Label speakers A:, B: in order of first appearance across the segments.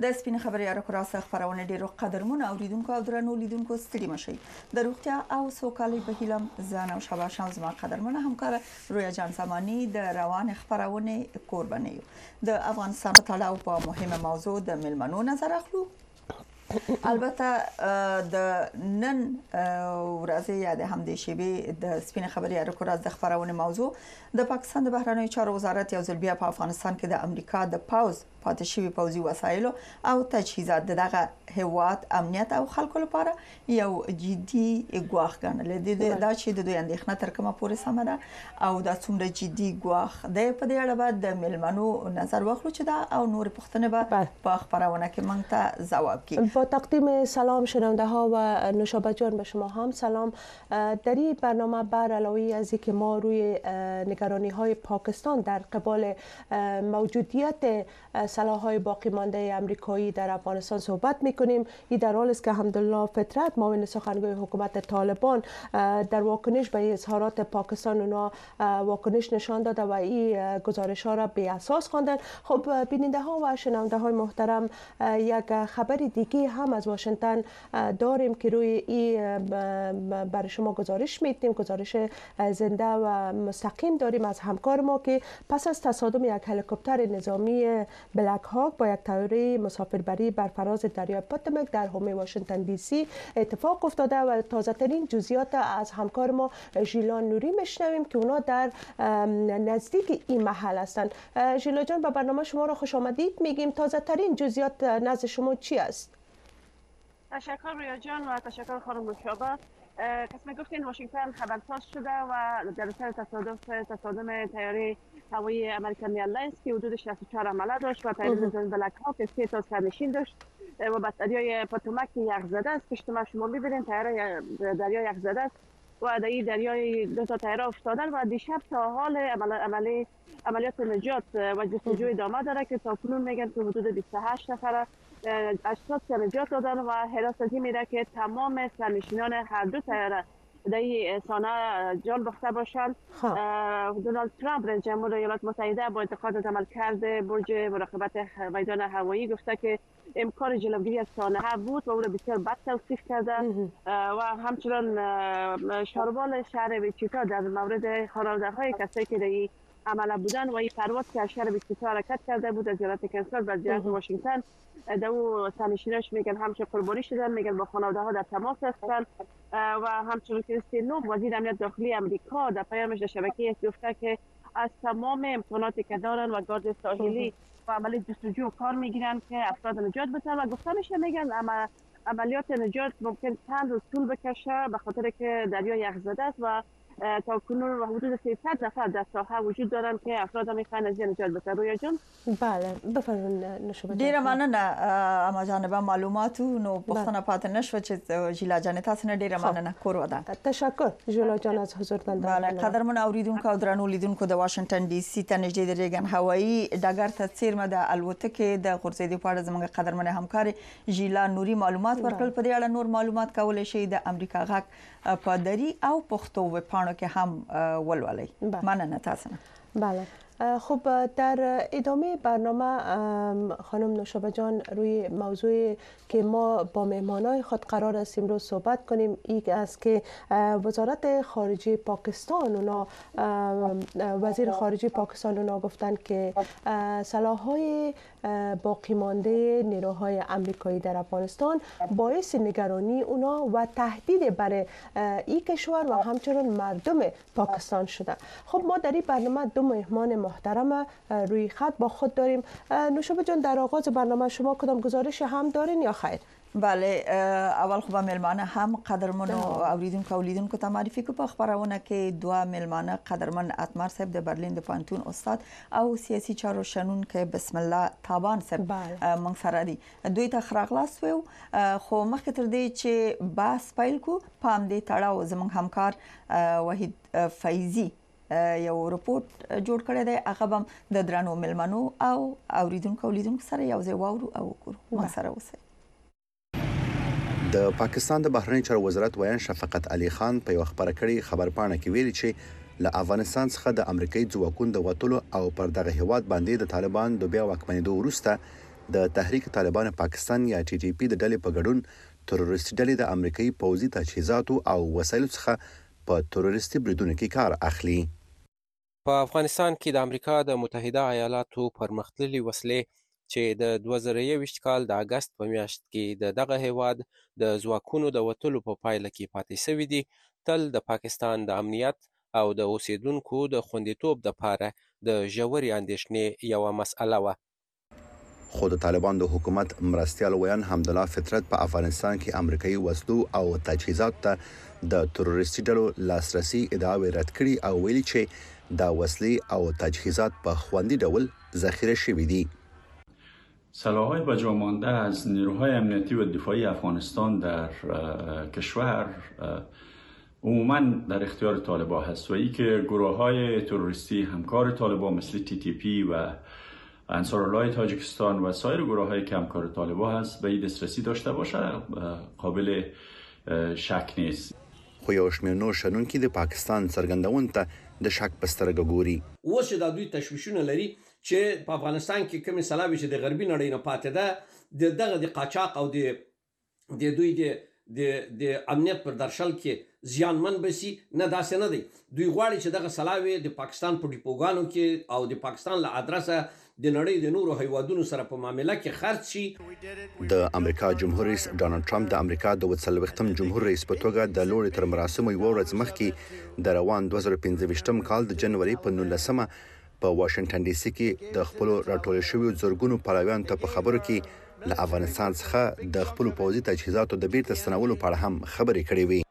A: د سپین خبري اړه راځه خبرونه ډیرو قدرمن اوریدونکو او درنو لیدونکو ستړي مشي د روغتیا او سوکالي په هیلم ځان او شبا شمس ما قدرمن همکار رویا جان زمانی د روان خبرونه قرباني د افغانستان په اړه په مهمه موضوع د ملمنو نظر اخلو البته د نن ورځې یا د همدې شیبې د سپین خبري اړه راځه خبرونه موضوع د پاکستان د بهرنیو چارو وزارت یو ځل بیا په افغانستان کې د امریکا د پاوز پاتې شوی پوځي وسایل او تجهیزات دغه هواد امنیت او خلکو لپاره یو جدي ګواښ ګڼل دي دا چې د دوی اندېښنه تر کومه پورې سم ده او دا څومره جدي ګواښ دی په دې اړه بعد د ملمنو نظر واخلو چې دا او نور پوښتنه به په خبرونه کې مونږ ته ځواب کړي.
B: با تقدیم سلام شنونده ها و نوشابه جان به شما هم سلام. در این برنامه بر علاوه از اینکه ما روی نگرانی های پاکستان در قبال موجودیت سلاح‌های باقی مانده آمریکایی در افغانستان صحبت می‌کنیم. این در حالی است که الحمدلله فطرت معاون سخنگوی حکومت طالبان در واکنش به اظهارات پاکستان اونا واکنش نشان داده و این گزارش‌ها را بی اساس خواندن. خب بیننده ها و شنونده های محترم یک خبر دیگه هم از واشنگتن داریم که روی این برای شما گزارش میدیم، گزارش زنده و مستقیم داریم از همکار ما که پس از تصادم یک هلیکوپتر نظامی بلک هاک با یک طیاره مسافربری بر فراز دریای پوتومک در حومه واشنگتن دی سی اتفاق افتاده و تازه ترین جزئیات از همکار ما ژیلا نوری میشنویم که اونا در نزدیک این محل هستند. ژیلا جان به برنامه شما را خوش آمدید میگیم. تازه ترین جزئیات نزد شما چی است؟
C: تشکر رویا جان و تشکر خانم نوشابه. قسم گفتین واشنگتن خبرساز شده و در اثر تصادم طیاره هوایی امریکن ایرلاینز که حدود 64 عمله داشت و طیاره نظامی بلک هاک 3 تا سرنشین داشت و به دریای پوتومک یخ زده است. پشت ما شما می‌بینید طیاره دریا یخ زده است و در این دریای 2 تا طیاره افتادن و دیشب تا حال عملیات نجات و جستجو ادامه داره که تاکنون میگن که حدود 28 نفر اشخاص نجات دادن و حراستی میره که تمام سرنشینان هر دو طیاره در این سانحه جان باخته باشند. دونالد ترامپ رئیس جمهور ایالات متحده با انتقاد از عملکرد برج مراقبت میدان هوایی گفته که امکان جلوگیری از سانحه بود و او را بسیار بد توصیف کرده و همچنان شاربال شهر ویچیتا در مورد خانواده‌های کسایی که در این عمله بودن و این پرواز که از شهر ویچیتا حرکت کرده بود از ایالت کنساس و جهت واشنگتن در او سرنشیناش میگن همچنان قربانی شدن، میگن با خانواده ها در تماس هستند و همچنان کریستی نوب وزیر امنیت داخلی امریکا در پیامش در شبکه گفته که از تمام امکاناتی که دارن و گارد ساحلی و عملیات جستجو کار میگیرن که افراد نجات بدن و گفته میشه میگن عملیات نجات ممکن چند روز طول بکشه به خاطر که دریا یخ زده است و تا کنون حدود 300 نفر در ساحه وجود دارن که افراد میخوان از نجات بدن. رویا جان
B: بله بفرمایید نوشابه.
A: ډیره مننه اما جانبه معلوماتو نو پښتنه پاتې نشو چې ژیلا جان تاسو نه ډیره مننه کور ودا.
B: تشکر ژیلا جان از حضورتان.
A: بله قدرمن اوریدونکو او درنو لیدونکو د واشنگټن ډي سي ته نږدې د ریګن هوایی ډګر ته څیرمه د الوتکې د غورځېدو په اړه زموږ قدرمن همکار ژیلا نوري معلومات ورکړل. په دې اړه نور معلومات کولای شي د امریکا غاک په دری او پښتو وپاڼو کې هم ولولئ. مننه تاسو.
B: بله خب در ادامه برنامه خانم نوشابه جان روی موضوعی که ما با مهمانای خود قرار است امروز صحبت کنیم این است که وزارت خارجه پاکستان اونا وزیر خارجه پاکستان اونا گفتن که سلاح‌های باقی مانده نیروهای آمریکایی در افغانستان باعث نگرانی اونا و تهدید برای این کشور و همچنین مردم پاکستان شده. خب ما در این برنامه دو مهمان محترم روی خط با خود داریم. نوشابه جان در آغاز برنامه شما کدام گزارش هم دارین یا خیر؟
A: بله اول خو به ملمانه هم قدرمنو اوریدونکو اولیدونکو ته معرفي کو په خبرونه کې دوه ملمانه قدرمن اتمر صاحب د برلین د پانتون استاد او سیاسي چارو شنونکو بسم الله تابان صاحب مونږ سره دي. دوی ته خراغلاس وو خو مخکې تر دې چې باس پیل کو پام دې تړاو زموږ همکار وحید فیضی یو رپورت جوړ کړی دی. هغه هم د درنو ملمنو او اوریدونکو اولیدونکو سره یو ځای واورو او وګورو. ما سره اوسئ.
D: د پاکستان د بهرنی چارو وزارت ویان شفقت علي خان په یو خبره کړي خبرپاڼه کې ویلي چې له افغانستان څخه د امریکایي ځواکونو د وټلو او پر دغه هواد باندې د طالبان د بیا واکمنېدو وروسته د تحریک طالبان پاکستان یا ټي ټي پی د ډلې په ګډون تروریستي ډلې د امریکایي پوځي تجهیزاتو او وسایلو څخه په تروریستي بریدونو کې کار اخلي.
E: په افغانستان کې د امریکا د متحده ایالاتو پرمختللي وسلې چې د 2021 کال د اگست په میاشت کې د دغه هیواد د ځواکونو د وتلو په پایله کې پاتې شوي دي، تل د پاکستان د امنیت او د اوسیدونکو د خوندیتوب لپاره د ژورې اندېښنې یوه مسأله وه.
D: خو د طالبان د حکومت مرستیال ویان حمدالله فطرت په افغانستان کې امریکایي وسلو او تجهیزاتو ته د تروریستي ډلو لاسرسي ادعاوې رد کړي او ویلي چې دا وسلې او تجهیزات په خوندي ډول ذخیره شوي دي.
F: سلاح‌های باقی مانده از نیروهای امنیتی و دفاعی افغانستان در کشور عموما در اختیار طالبان هست و ای که گروه‌های تروریستی همکار طالبان مثل تی تی پی و انصارالله تاجیکستان و سایر گروه‌هایی که همکار طالبان هست به این دسترسی داشته باشه قابل شک نیست.
D: خو یو شمېر نور شنونکي د پاکستان څرګندونې ته د شک په سترګه ګوري.
G: اوس د دوی تشویشونه لري چې په افغانستان کې کومې سلاوي چې د غربي نړۍ نه پاتې ده دغه د قاچاق او د دوی د امنیت پر درشل کې زیانمن بسی نه، داسې نه دی. دوی غواړي چې دغه سلاوي د پاکستان په ډیپوګانو کې او د پاکستان له ادرسه د نړۍ د نورو هیوادونو سره په معامله کې خرڅ شي.
D: د امریکا جمهور رئیس ډانلډ ټرمپ د امریکا د 40م جمهور رئیس په توګه د لوړې تر مراسمو یوه ورځ مخکې د روان 2015 کال د جنوري په 19مه په واشنگټن ډي سي کې د خپل راټول شویو زرګونو پلویانو ته په خبرو کې له افغانستان څخه د خپل پوځي تجهیزاتو د بیرته ستنولو په اړه هم خبرې کړې وې.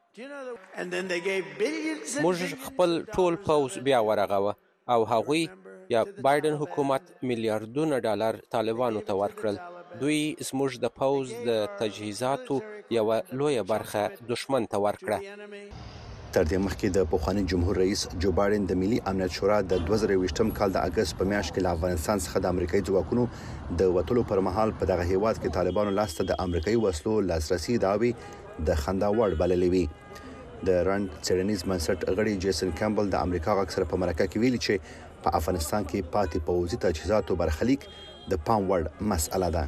E: موږ خپل ټول پوځ بیا ورغوه او هغوی یا بایدن حکومت میلیارډونه ډالر طالبانو ته ورکړل. دوی زموږ د پوځ د تجهیزاتو یوه لویه برخه دشمن ته ورکړه.
D: تر دې مخکې د پخواني جمهور رئیس جو بایدن د ملي امنیت شورا د 2020 کال د اگست په میاشت کې له افغانستان څخه د امریکایي ځواکونو د وتلو پر مهال په دغه هیواد کې طالبانو لاسته د امریکایي وسلو لاسرسي دعوې د خندا وړ بللې وي. د رند څېړنیز بنسټ غړي جیسن کیمبل د امریکا غږ سره په مرکه کې ویلي چې په افغانستان کې پاتې پوځي تجهیزاتو برخلیک د پام وړ مسأله ده.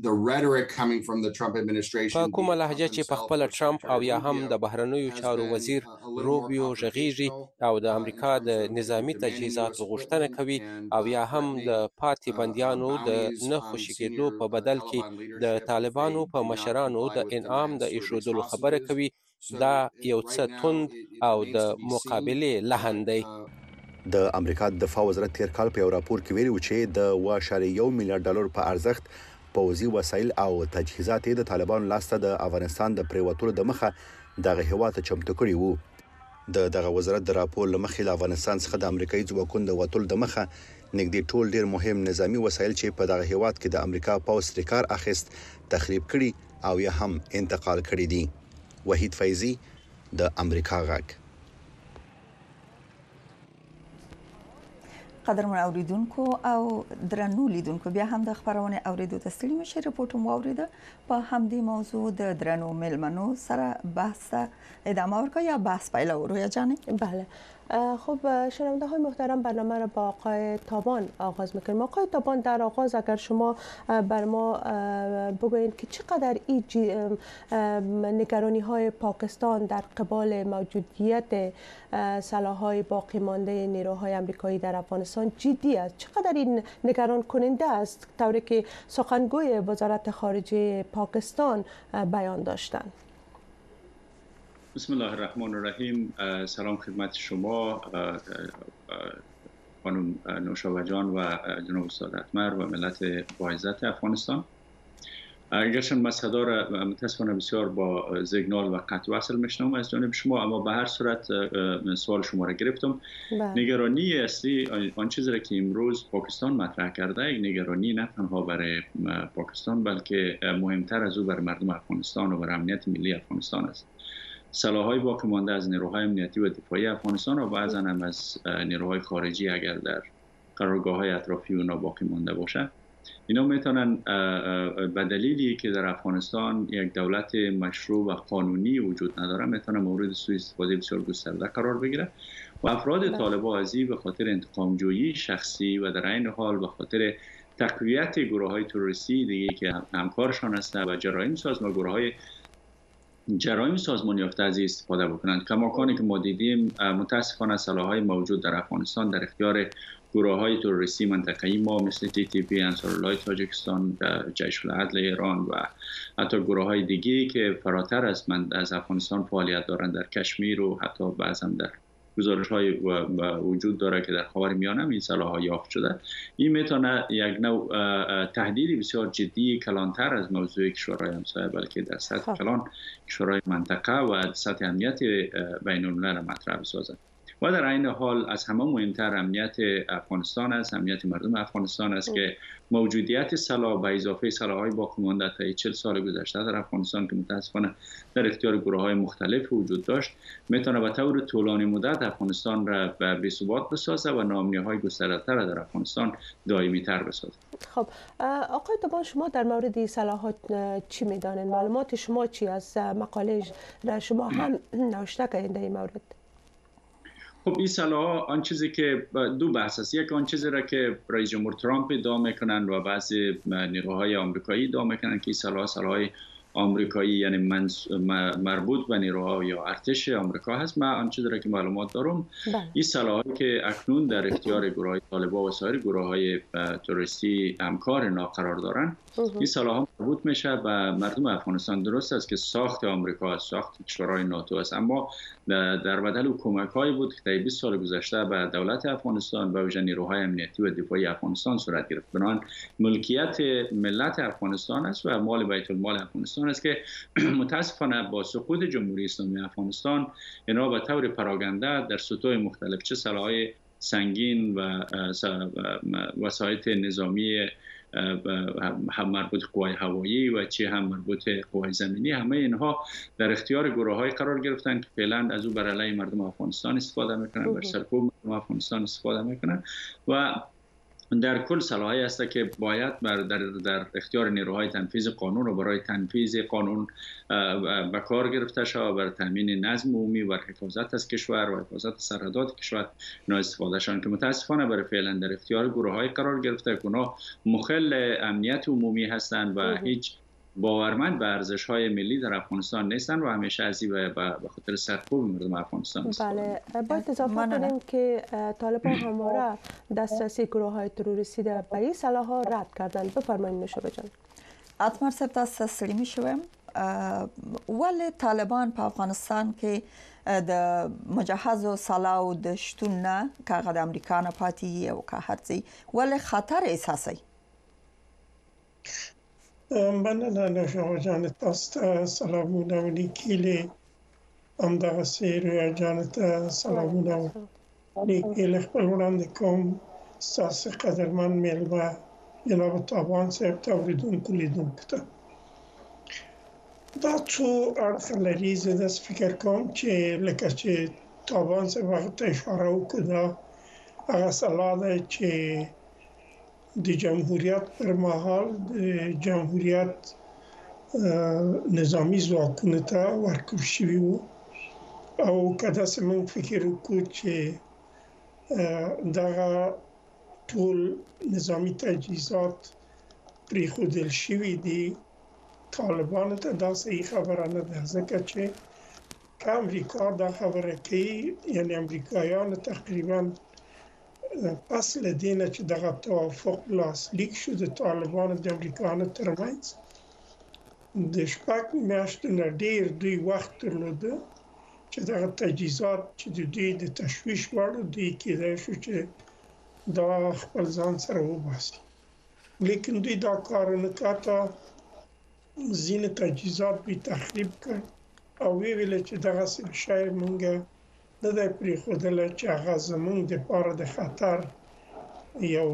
E: په کومه لهجه چې په خپل ټرمپ او یا هم د بهرنیو چارو وزیر روبیو غږیږي او د امریکا د نظامی تجهیزاتو غوښتنه کوي او یا هم د پاتې بندیانو د نه خوشي کېدو په بدل کې د طالبانو په مشرانو د انعام د ایښودلو خبره کوي، دا یو څه توند او د مقابلې لحن دی.
D: د امریکا د دفاع وزارت تیر کال په یو راپور کې ویلي و چې د 1.1 میلیارډ ډالر په ارزښت پوځي وسایل او تجهیزات د طالبانو لاسته د افغانستان د پریوتلو د مخه دغه هیواد ته چمتو کړي وو. دغه وزارت د راپور لمخې له افغانستان څخه د امریکایي ځواکونو د وتلو د مخه نږدې ټول ډیر مهم نظامی وسایل چې په دغه هیواد کې د امریکا پوځ ترې کار اخیست تخریب کړي او یا هم انتقال کړي دي. وحید فیضی د امریکا غږ.
A: قدرمن اوریدونکو او درنو لیدونکو، بیا هم د خبرونه اوریدو ته ستړي مشه. رپورټ مو اوریده. په همدې موضوع د درنو ملمنو سره بحث ادامه ورکړو یا بحث پیل رویا جانی.
B: بله خب شنونده های محترم، برنامه را با آقای تابان آغاز میکنیم. آقای تابان، در آغاز اگر شما بر ما بگویید که چقدر این نگرانی های پاکستان در قبال موجودیت سلاح‌های باقی مانده نیروهای آمریکایی در افغانستان جدی است، چقدر این نگران کننده است، طوری که سخنگوی وزارت خارجه پاکستان بیان داشتند.
F: بسم الله الرحمن الرحیم. سلام خدمت شما خانم نوشابه جان و جناب استاد اتمر و ملت باعزت افغانستان. گرچه من صدا را متاسفانه بسیار با سیگنال و قطع وصل میشنوم از جانب شما، اما به هر صورت سوال شما را گرفتم. نگرانی اصلی آن چیزی را که امروز پاکستان مطرح کرده، یک نگرانی نه تنها برای پاکستان بلکه مهمتر از او برای مردم افغانستان و برای امنیت ملی افغانستان است. سلاح‌های باقی مانده از نیروهای امنیتی و دفاعی افغانستان و بعضا هم از نیروهای خارجی اگر در قرارگاه‌های اطرافی اونا باقی مانده باشه، اینا میتونن به دلیلی که در افغانستان یک دولت مشروع و قانونی وجود نداره، میتونن مورد سوء استفاده بسیار گسترده قرار بگیره و افراد طالبان ازی به خاطر انتقام جویی شخصی و در عین حال به خاطر تقویت گروه‌های تروریستی دیگه که همکارشان هستند و جرایم سازمان یافته از استفاده بکنند. کماکانی که ما دیدیم متاسفانه سلاح‌های موجود در افغانستان در اختیار گروه‌های تروریستی منطقه‌ای ما مثل TTP، انصارالله تاجیکستان، جیش العدل ایران و حتی گروه‌های دیگری که فراتر از افغانستان فعالیت دارند در کشمیر و حتی بعضا در گزارش‌های وجود داره که در خاورمیانه این سلاح‌ها یافت شده. این میتونه یک نوع تهدیدی بسیار جدی کلانتر از موضوع کشورهای همسایه بلکه در سطح کلان کشورهای منطقه و سطح امنیت بین‌الملل مطرح بسازد. و در این حال از همه مهمتر امنیت افغانستان است، امنیت مردم افغانستان است که موجودیت سلاح به اضافه سلاح‌های باقی مانده تا 40 سال گذشته در افغانستان که متاسفانه در اختیار گروه‌های مختلف وجود داشت میتونه به طور طولانی مدت افغانستان را به بی‌ثبات بسازه و ناامنی‌های گسترده‌تر را در افغانستان دائمی‌تر بسازه.
B: خب آقای طبان، شما در مورد سلاحات چی می‌دانید؟ معلومات شما چی از مقاله را شما هم نوشته کردید در این مورد؟
F: خب این سلاح آن چیزی که دو بحث است. یک آن چیزی را که رئیس جمهور ترامپ ادعا میکنند و بعضی نیروهای آمریکایی ادعا میکنند که سلاح‌های آمریکایی یعنی مربوط به نیروها یا ارتش آمریکا هست. من آن چیزی را که معلومات دارم این سلاحی که اکنون در اختیار گروه‌های طالبان و سایر گروه‌های تروریستی همکار اینا قرار دارند، این سلاح مربوط میشه به مردم افغانستان. درست است که ساخت آمریکا، ساخت کشورهای ناتو است، اما در بدل کمک‌هایی بود که طی 20 سال گذشته به دولت افغانستان و ویژه نیروهای امنیتی و دفاعی افغانستان صورت گرفت. بنابراین ملکیت ملت افغانستان است و مال بیت المال افغانستان است که متاسفانه با سقوط جمهوری اسلامی افغانستان اینا به طور پراگنده در سطوح مختلف چه سلاح‌های سنگین و وسایط نظامی هم مربوط قوای هوایی و چه هم مربوط قوای زمینی، همه اینها در اختیار گروه‌های قرار گرفتن که فعلا از او بر علیه مردم افغانستان استفاده میکنن، بر سرکوب مردم افغانستان استفاده میکنن و در کل سلاحی است که باید در اختیار نیروهای تنفیذ قانون و برای تنفیذ قانون به کار گرفته شود، برای تامین نظم عمومی و حفاظت از کشور و حفاظت سرحدات کشور اینا استفاده شدن که متاسفانه برای فعلا در اختیار گروه‌های قرار گرفته که اونا مخل امنیت عمومی هستند و هیچ باورمند به ارزش‌های ملی در افغانستان نیستن و همیشه از این به خاطر سرکوب مردم افغانستان است.
B: بله، باید اضافه کنیم که طالبان همواره دسترسی گروه‌های تروریستی به این سلاح‌ها رد کردن. بفرمایید نوشابه جان.
A: اتمر صاحب تاسو ستړي میشوم ولې طالبان په افغانستان کې د مجهزو سلاحو د شتون نه کاغه د امریکا نه پاتې او که هرڅه ولې خطر احساسي؟
H: مننه نوشابه جان، تاسو ته سلامونه و نیکیلې، همدغسې رویا جان ته سلامونه و نیکیلې خپل وړاندې کوم. ستاسو قدرمن میلمه جناب طبان صاحب ته اوریدونکو لیدونکو ته دا څو اړخ لري. زه داسې فکر کوم چې لکه چې طبان صاحب هغه ته اشاره وکړه، دا هغه سلاح دی چې د جمهوریت پر مهال د جمهوریت نظامی ځواکونو ته ورکړل شوي وو او که داسې موږ فکر وکړو چې دغه ټول نظامی تجهیزات پرېښودل شوي دي طالبانو ته، دا صحیح خبره نه ده، ځکه چې که امریکا دا خبره کوي یعنی امریکایانو تقریبا پس له دې نه چې دغه توافق لاسلیک شو د طالبانو د امریکایانو ترمنځ د 6 میاشتو نه ډېر دوی وخت درلوده چې دغه تجهیزات چې د دوی د تشویش وړ دوی کېدای شو چې دا خپل ځان سره وباسي، لیکن دوی دا کار نه کاته. ځینې تجهیزات دوی تخریب کړ او ویل چې دغسې شی مونږ نه دی پرېښودلی چې هغه زمونږ دپاره د خطر یو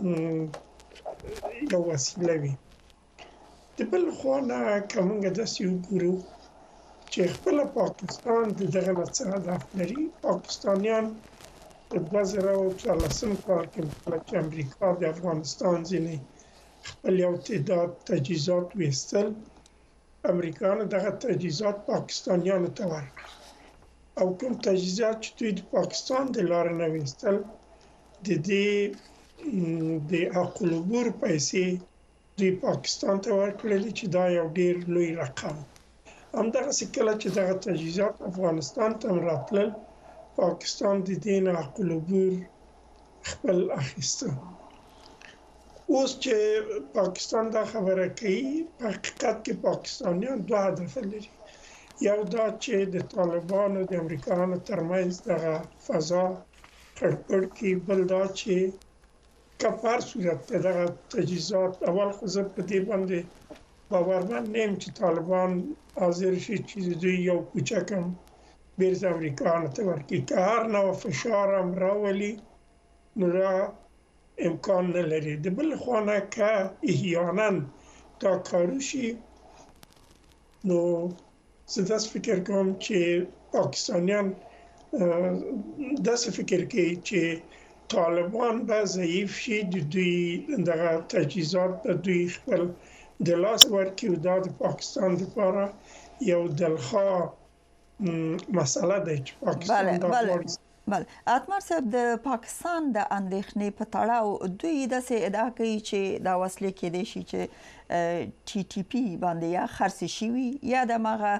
H: وسیله وي. د بل خوا نه که مونږ داسې وګورو چې خپله پاکستان د دغه نه څه هدف لري. پاکستانیان په 2014 کال کې کله چې امریکا د افغانستان ځینې خپل یو تعداد تجهیزات ویستل، امریکایانو دغه تجهیزات پاکستانیانو ته ورکړل او کوم تجهیزات چې دوی د پاکستان د لارې نه ویستل د دې د عقلبور پیسې دوی پاکستان ته ورکړلې چې دا یو ډیر لوی رقم همدغسې کله چې دغه تجهیزات افغانستان ته راتلل پاکستان د دې نه عقلبور خپل اخیسته اوس چې پاکستان دا خبره کوي په حقیقت کې پاکستانیان دوه هدف لري یو دا چې د طالبانو د امریکایانو ترمنځ دغه فضا خړپړ کې بل دا چې کفار صورت دغه تجهیزات اول خو زه په دې باندې باورمند نه یم چې طالبان حاضر شي چې دوی یو کوچکم بیرته امریکایانو ته ورکړي که هر نوع فشار هم راولي نو دا امکان نه لري د بل خوا نه که احیانا دا کار وشي نو زه داسې فکر کوم چې پاکستانیان داسې فکر کوي چې طالبان به ضعیف شي د دوی دغه تجهیزات به دوی خپل د لاس ورکړي او دا د پاکستان لپاره یو دلخواه مسله ده چې پاکستان دا غواړي
A: بله اتمر صاحب د پاکستان د اندېښنې په تړاو دوی داسې ادعا کوي چې دا وسلې کېدای شي چې ټي ټي پی باندې یا خرڅ شوي یا د مغه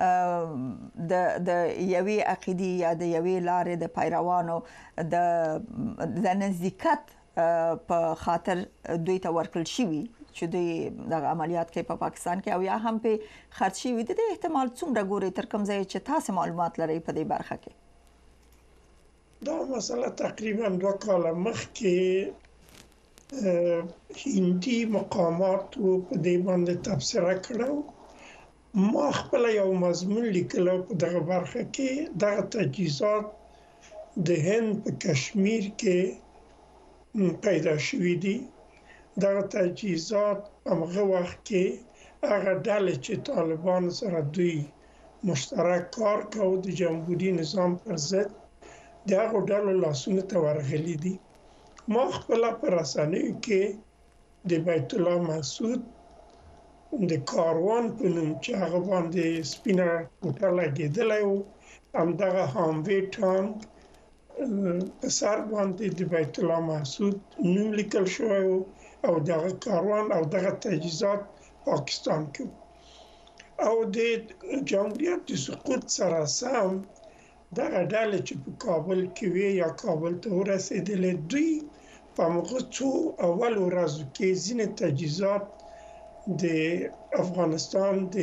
A: د یوې عقیدې یا د یوې لارې د پیروانو د نزدېکت په خاطر دوی ته ورکړل شوي چې دوی د عملیات کې په پاکستان کې او یا هم په خرڅ شوي د احتمال څومره ګوري تر کوم ځای چې تاسو معلومات لرئ په دې برخه کې
H: دا مسله تقریبا 2 کاله مخکې هندي مقامات په دې باندې تبصره کړو ما خپل یو مضمون لیکلو په دغه برخه کې دغه تجهیزات د هند په کشمیر کې پیدا شوي دي دغه تجهیزات هغه وخت کې هغه ډلې چې طالبان سره دوی مشترک کار کوي د جمهوریت نظام پر ضد د هغه ډلو لاسونه ته ورغلي دي ما خپل پر رسنیو کې د بیت الله مسعود د کاروان په نوم چې هغه باندې سپینه کوټه لګېدلی و همدغه هاموی ټانک په سر باندې د بیت الله مسعود نوم لیکل شوی و او دغه کاروان او دغه تجهیزات پاکستان کې او د جمهوریت د سقوط سره سم دغه ډلې چې په کابل کې وي یا کابل ته ورسېدلې دوی په هغه څو اول ورځو کې ځینې تجهیزات د افغانستان د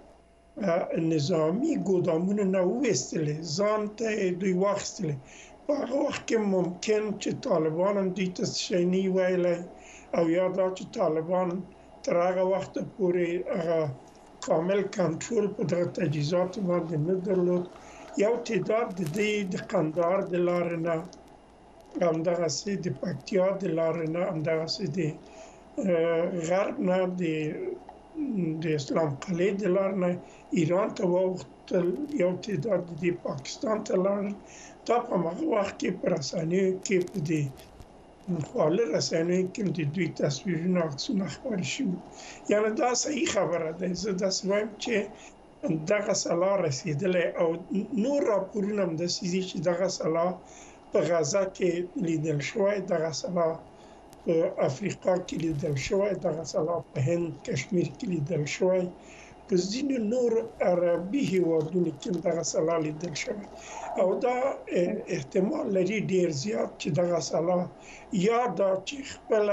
H: نظامی ګودامونو نه وویستلې ځان ته دوی واخیستلې په هغه وخت کې ممکن چې طالبان هم دوی ته شی نه ویلی او یا دا چې طالبان تر هغه وخته پورې هغه کامل کنټرول په دغه تجهیزاتو باندې نه درلود یو تعداد د دې د قندهار د لارې نه همدغسې د پکتیا د لارې نه همدغسې د غرب نه د اسلام قلعې د لارې نه ایران ته واوښتل یو تعداد د دې پاکستان ته لاړل دا په هغه وخت کې په رسنیو کې په دې خواله رسنیو کې د دوی تصویرونه عکسونه خپاره شوي یعنې دا صحیح خبره ده زه داسې وایم چې دغه سلا رسیدلی او نور راپورونه هم داسې دي چې دغه سلا په غزه کې لیدل شوی دغه سلا په افریقا کې لیدل شوی دغه سلا په هند کشمیر کې لیدل شوی په ځینو نور عربي هیوادونو کې دغه سلا لیدل شوی او دا احتمال لري ډیر زیات چې دغه سلا یا دا چې خپل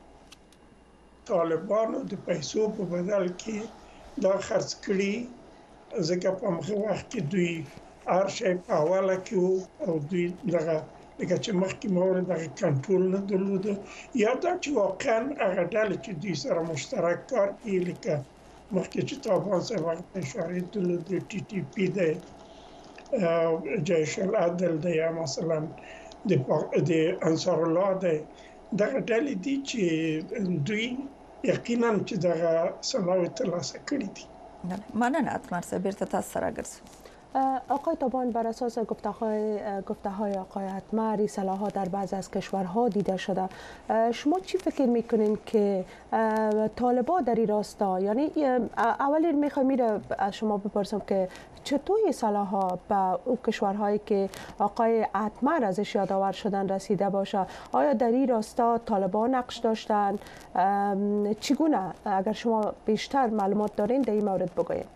H: طالبانو د پیسو په بدل کې دا خرڅ کړي ځکه په هغه وخت کې دوی هر شی په حواله کې او دوی دغه لکه چې مخکې ما وویل دغه کنټرول نه درلوده یا دا چې واقعا هغه ډلې چې دوی سره مشترک کار کوي لکه مخکې چې طالبان صاحب هغه ته اشارې درلودې ټي ټي پي دی جیش العدل دی یا مثلا د انصار الله دی دغه ډلې دي چې دوی یقینا چې دغه سلاوي ترلاسه کړي دي
A: مننه اتمر صاحب بیرته تاسو سره ګرځو
B: آقای تابان، بر اساس گفته های آقای اتمر سلاح‌ها در بعض از کشورها دیده شده. شما چی فکر میکنین که طالبان در این راستا، یعنی اولی میخوام از شما بپرسم که چطور سلاح‌ها به او کشورهایی که آقای اتمر ازش یادآور شدن رسیده باشه؟ آیا در این راستا طالبان نقش داشتن؟ چگونه؟ اگر شما بیشتر معلومات دارین در این مورد بگوید.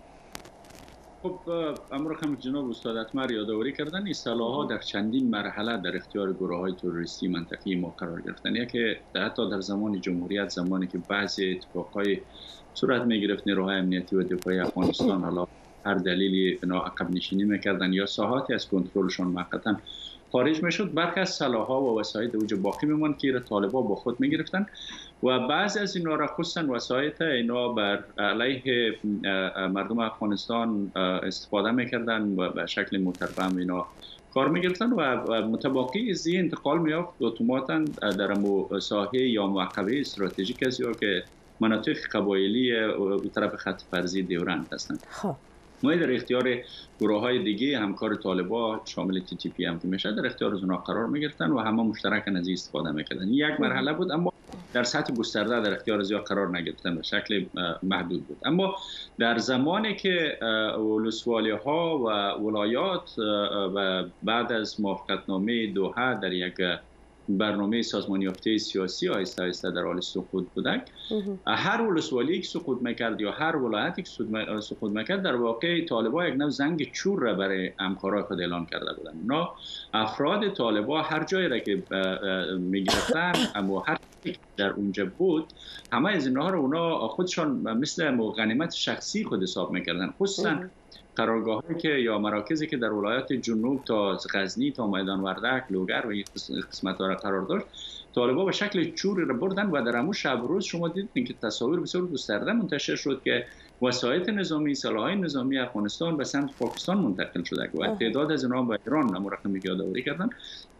F: خب امروز هم جناب استاد اتمر یادآوری کردن این سلاح‌ها در چندین مرحله در اختیار گروه‌های تروریستی منطقه‌ای ما قرار گرفتن. یکی حتی در زمان جمهوریت، زمانی که بعضی اتفاقهای صورت می‌گرفت، نیروهای امنیتی و دفاعی افغانستان حالا هر دلیلی بنا عقب نشینی می‌کردن یا ساحاتی از کنترلشون موقتا خارج میشد، برخی از سلاح‌ها و وسایل اوج باقی میموند که طالبان با خود می‌گرفتن و بعضی از اینا را خصوصا وسایل اینا بر علیه مردم افغانستان استفاده می‌کردن و به شکل مترفع اینا کار می‌گرفتن و متباقی از این انتقال می‌یافت اتوماتاً در ساحه یا معقبه استراتژیک است یا که مناطق قبایلی به طرف خط فرضی دیورند هستند. ما در اختیار گروه‌های دیگه همکار طالبان شامل TTP هم که میشه در اختیار از اونها قرار می‌گرفتن و همه مشترکاً از این استفاده می‌کردن. یک مرحله بود، اما در سطح گسترده در اختیار از قرار نگرفتن، به شکل محدود بود. اما در زمانی که ولسوالی‌ها و ولایات و بعد از موافقتنامه دوحه در یک برنامه سازمان یافته سیاسی آهسته آهسته در حال سقوط بودند، هر ولسوالی که سقوط میکرد یا هر ولایتی که سقوط میکرد در واقع طالبان یک نوع زنگ چور را برای همکارای خود اعلان کرده بودند. اونا افراد طالبان هر جایی را که میگرفتن اما هر در اونجا بود، همه از اینها رو اونا خودشان مثل غنیمت شخصی خود حساب میکردن. خصوصا قرارگاهایی که یا مراکزی که در ولایات جنوب تا غزنی تا میدان وردک، لوگر و این قسمت‌ها را قرار داشت، طالبان به شکل چوری را بردن و در همون شب روز شما دیدین که تصاویر بسیار گسترده منتشر شد که وسایل نظامی، سلاح‌های نظامی افغانستان به سمت پاکستان منتقل شده و تعداد از اینها به ایران رقمی یادآوری کردن.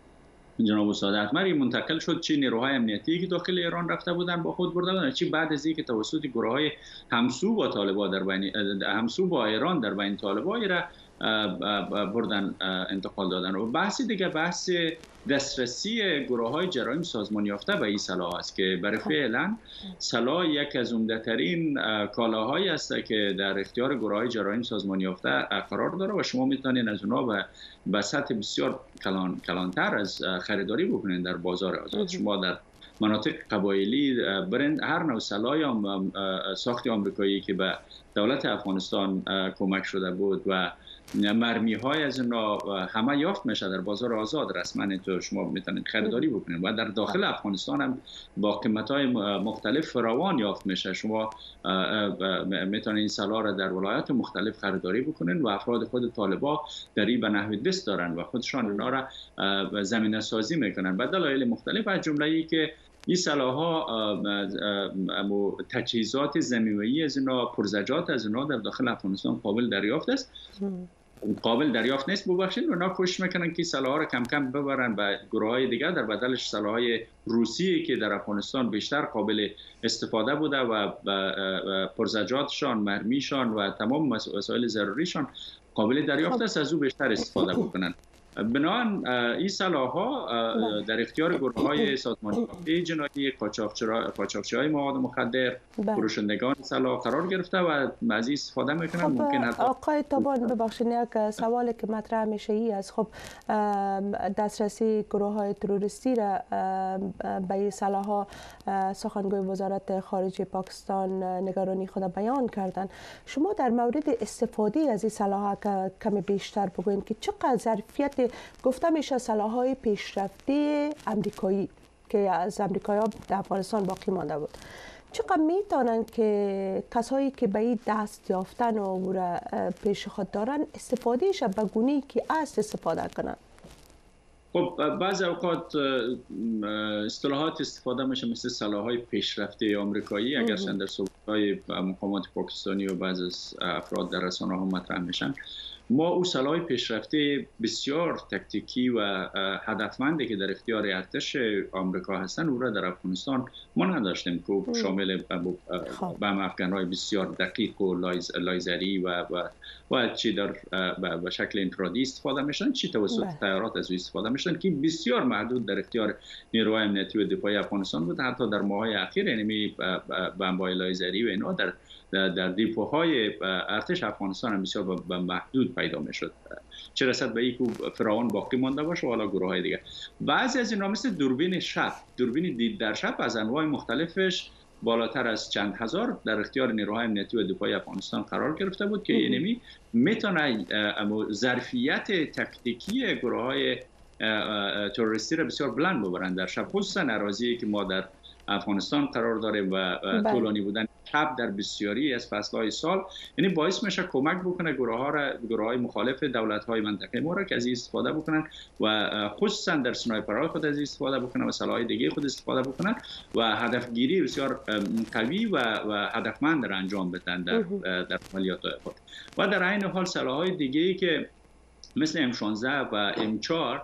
F: جناب استاد اتمر منتقل شد، چه نیروهای امنیتی که داخل ایران رفته بودن با خود برده بودن، چه بعد از اینکه توسط گروه‌های همسو با طالبان در بین همسو با ایران در بین طالبان را بردن انتقال دادن. و بحث دیگه بحث دسترسی گروه‌های جرایم سازمان یافته به این سلاح است که برای فعلا سلاح یک از عمده‌ترین کالاهایی است که در اختیار گروه‌های جرایم سازمان یافته قرار داره و شما میتونید از اونها به سطح بسیار کلانتر از خریداری بکنید در بازار آزاد. شما در مناطق قبایلی برند هر نوع سلاحی ساخت آمریکایی که به دولت افغانستان کمک شده بود و مرمی های از اینا همه یافت میشه در بازار آزاد. رسما تو شما میتونید خریداری بکنید و در داخل افغانستان هم با قیمت های مختلف فراوان یافت میشه. شما میتونید این سلاح را در ولایات مختلف خریداری بکنید و افراد خود طالبان در این به نحو دست دارن و خودشان اینا را زمینه سازی میکنن به دلایل مختلف، از جمله ای که این سلاح‌ها تجهیزات ضمیمه‌ای از اینا، پرزجات از اینا در داخل افغانستان قابل دریافت است. قابل دریافت نیست ببخشید، اونا کوشش میکنن که سلاح‌ها را کم کم ببرن به گروه‌های دیگر، در بدلش سلاح‌های روسی که در افغانستان بیشتر قابل استفاده بوده و پرزجاتشان، مرمیشان و تمام وسایل ضروریشان قابل دریافت است، از او بیشتر استفاده بکنن. بنابراین این سلاح‌ها در اختیار گروه‌های سازمان‌های جنایی، قاچاقچی‌های مواد مخدر، فروشندگان سلاح قرار گرفته و از این استفاده می‌کنن. ممکن حتی
B: آقای تابان ببخشید یک سوالی که مطرح میشه ای است، خب دسترسی گروه‌های تروریستی را به این سلاح‌ها سخنگوی وزارت خارجه پاکستان نگرانی خود بیان کردن. شما در مورد استفاده از این سلاح‌ها کمی بیشتر بگوین که چقدر ظرفیت گفته میشه سلاح‌های پیشرفته امریکایی که از امریکایی‌ها در افغانستان باقی مانده بود، چقدر میتونن که کسایی که به این دست یافتن و را پیش خود دارن استفادهش به گونه‌ای که است استفاده کنن؟
F: خب بعضی اوقات اصطلاحات استفاده میشه مثل سلاح‌های پیشرفته آمریکایی، اگرچه در صحبت‌های مقامات پاکستانی و بعضی از افراد در رسانه‌ها مطرح میشن. ما او سلاح پیشرفته بسیار تکتیکی و هدفمندی که در اختیار ارتش آمریکا هستند او را در افغانستان ما نداشتیم که شامل بم افغان‌های بسیار دقیق و لایزری و چی در به شکل انفرادی استفاده میشن، چی توسط طیارات از استفاده میشن که بسیار محدود در اختیار نیروهای امنیتی و دفاعی افغانستان بود. حتی در ماه‌های اخیر انمی بمب‌های لایزری و اینا در دیپوهای ارتش افغانستان هم بسیار به محدود پیدا میشد، چه رسد به اینکه فراوان باقی مانده باشه و حالا گروه های دیگه. بعضی از اینا مثل دوربین شب، دوربین دید در شب از انواع مختلفش بالاتر از چند هزار در اختیار نیروهای امنیتی و دفاعی افغانستان قرار گرفته بود که اینمی میتونه ظرفیت تکتیکی گروه های تروریستی را بسیار بلند ببرند در شب، خصوصا اراضی که ما در افغانستان قرار داریم و طولانی بودن شب در بسیاری از فصلهای سال، یعنی باعث میشه کمک بکنه گروه های مخالف دولت های منطقه ما را که از این استفاده بکنن و خصوصا در سنایپرهای خود از این استفاده بکنن و سلاحهای دیگه خود استفاده بکنن و هدفگیری بسیار قوی و هدفمند را انجام بدن در عملیات خود. و در عین حال سلاحهای دیگه که مثل M16 و M4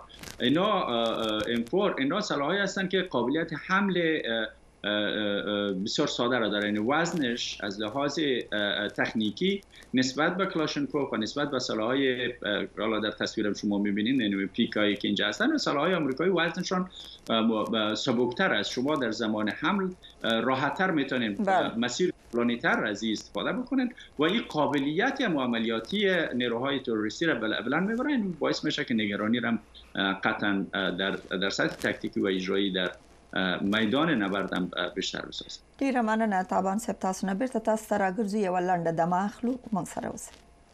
F: اینا سلاحی هستند که قابلیت حمل بسیار ساده را داره، یعنی وزنش از لحاظ تکنیکی نسبت به کلاشنکوف و نسبت به سلاح‌های حالا در تصویر شما می‌بینید یعنی پیکایی که اینجا هستن، سلاح‌های آمریکایی وزنشان سبکتر است. شما در زمان حمل راحت‌تر میتونید مسیر طولانی‌تر از این استفاده بکنید و این قابلیت عملیاتی نیروهای تروریستی را بلند می‌بره. این باعث میشه که نگرانی را قطعاً در سطح تکتیکی و اجرایی در میدان نبردم بیشتر بسازم.
A: ډیره مننه طبعا صاحب، تاسو نه بیرته تاسو ته راګرځو یوه لنډه دمه اخلو، موږ سره اوسئ.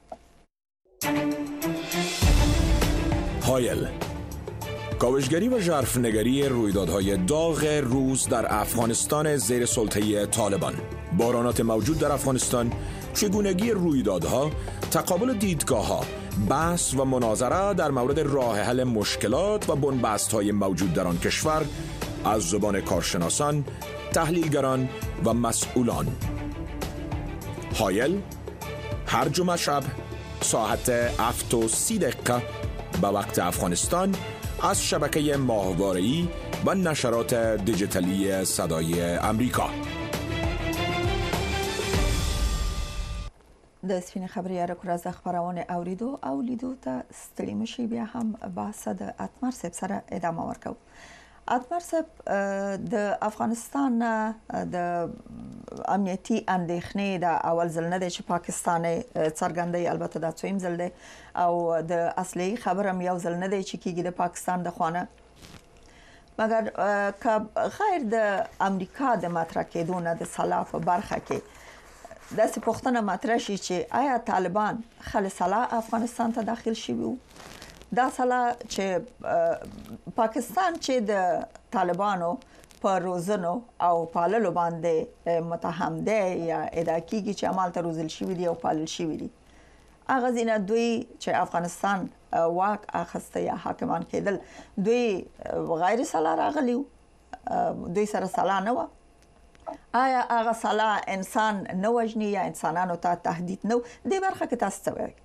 I: هایل، کاوشگری و ژرفنگری رویدادهای داغ روز در افغانستان زیر سلطه طالبان، بحرانات موجود در افغانستان، چگونگی رویدادها، تقابل دیدگاه‌ها، بحث و مناظره در مورد راه حل مشکلات و بنبست‌های موجود در آن کشور از زبان کارشناسان، تحلیلگران و مسئولان. هایل هر جمعه شب ساعت 7:30 به وقت افغانستان از شبکه ماهواره‌ای و نشرات دیجیتالی صدای امریکا.
A: د سپین خبري اړیکو راز خبرونه اوریدو او لیدو ته ستړي مشي، بیا هم بحث د اتمر صاحب سره ادامه ورکوو. اتمر صاحب، د افغانستان د امنیتي اندېښنې د اول ځل نه دی چې پاکستان څرګندوي، البته دا څویم ځل دی او د اصلي خبرم یو ځل نه دی چې کیږي د پاکستان د خوانه، مګر که غیر د امریکا د مطرح کېدو نه د سلا په برخه کې داسې پوښتنه مطرح شي چې آیا طالبان خل سلا افغانستان ته داخل شوي وو؟ دا سلا چې پاکستان چې د طالبانو په روزنو او پاللو باندې متهم دی یا ادعا کیږي چې عمل ته روزل شوي دي او پالل شوي دي، هغه ځینې دوی چې افغانستان واک اخیسته یا حاکمان کېدل، دوی غیر سلا راغلي وو، دوی سره سلا نه وه. آیا هغه سلا انسان نه وژني یا انسانانو ته تهدید نه و؟ دې برخه کې تاسو څه وایئ؟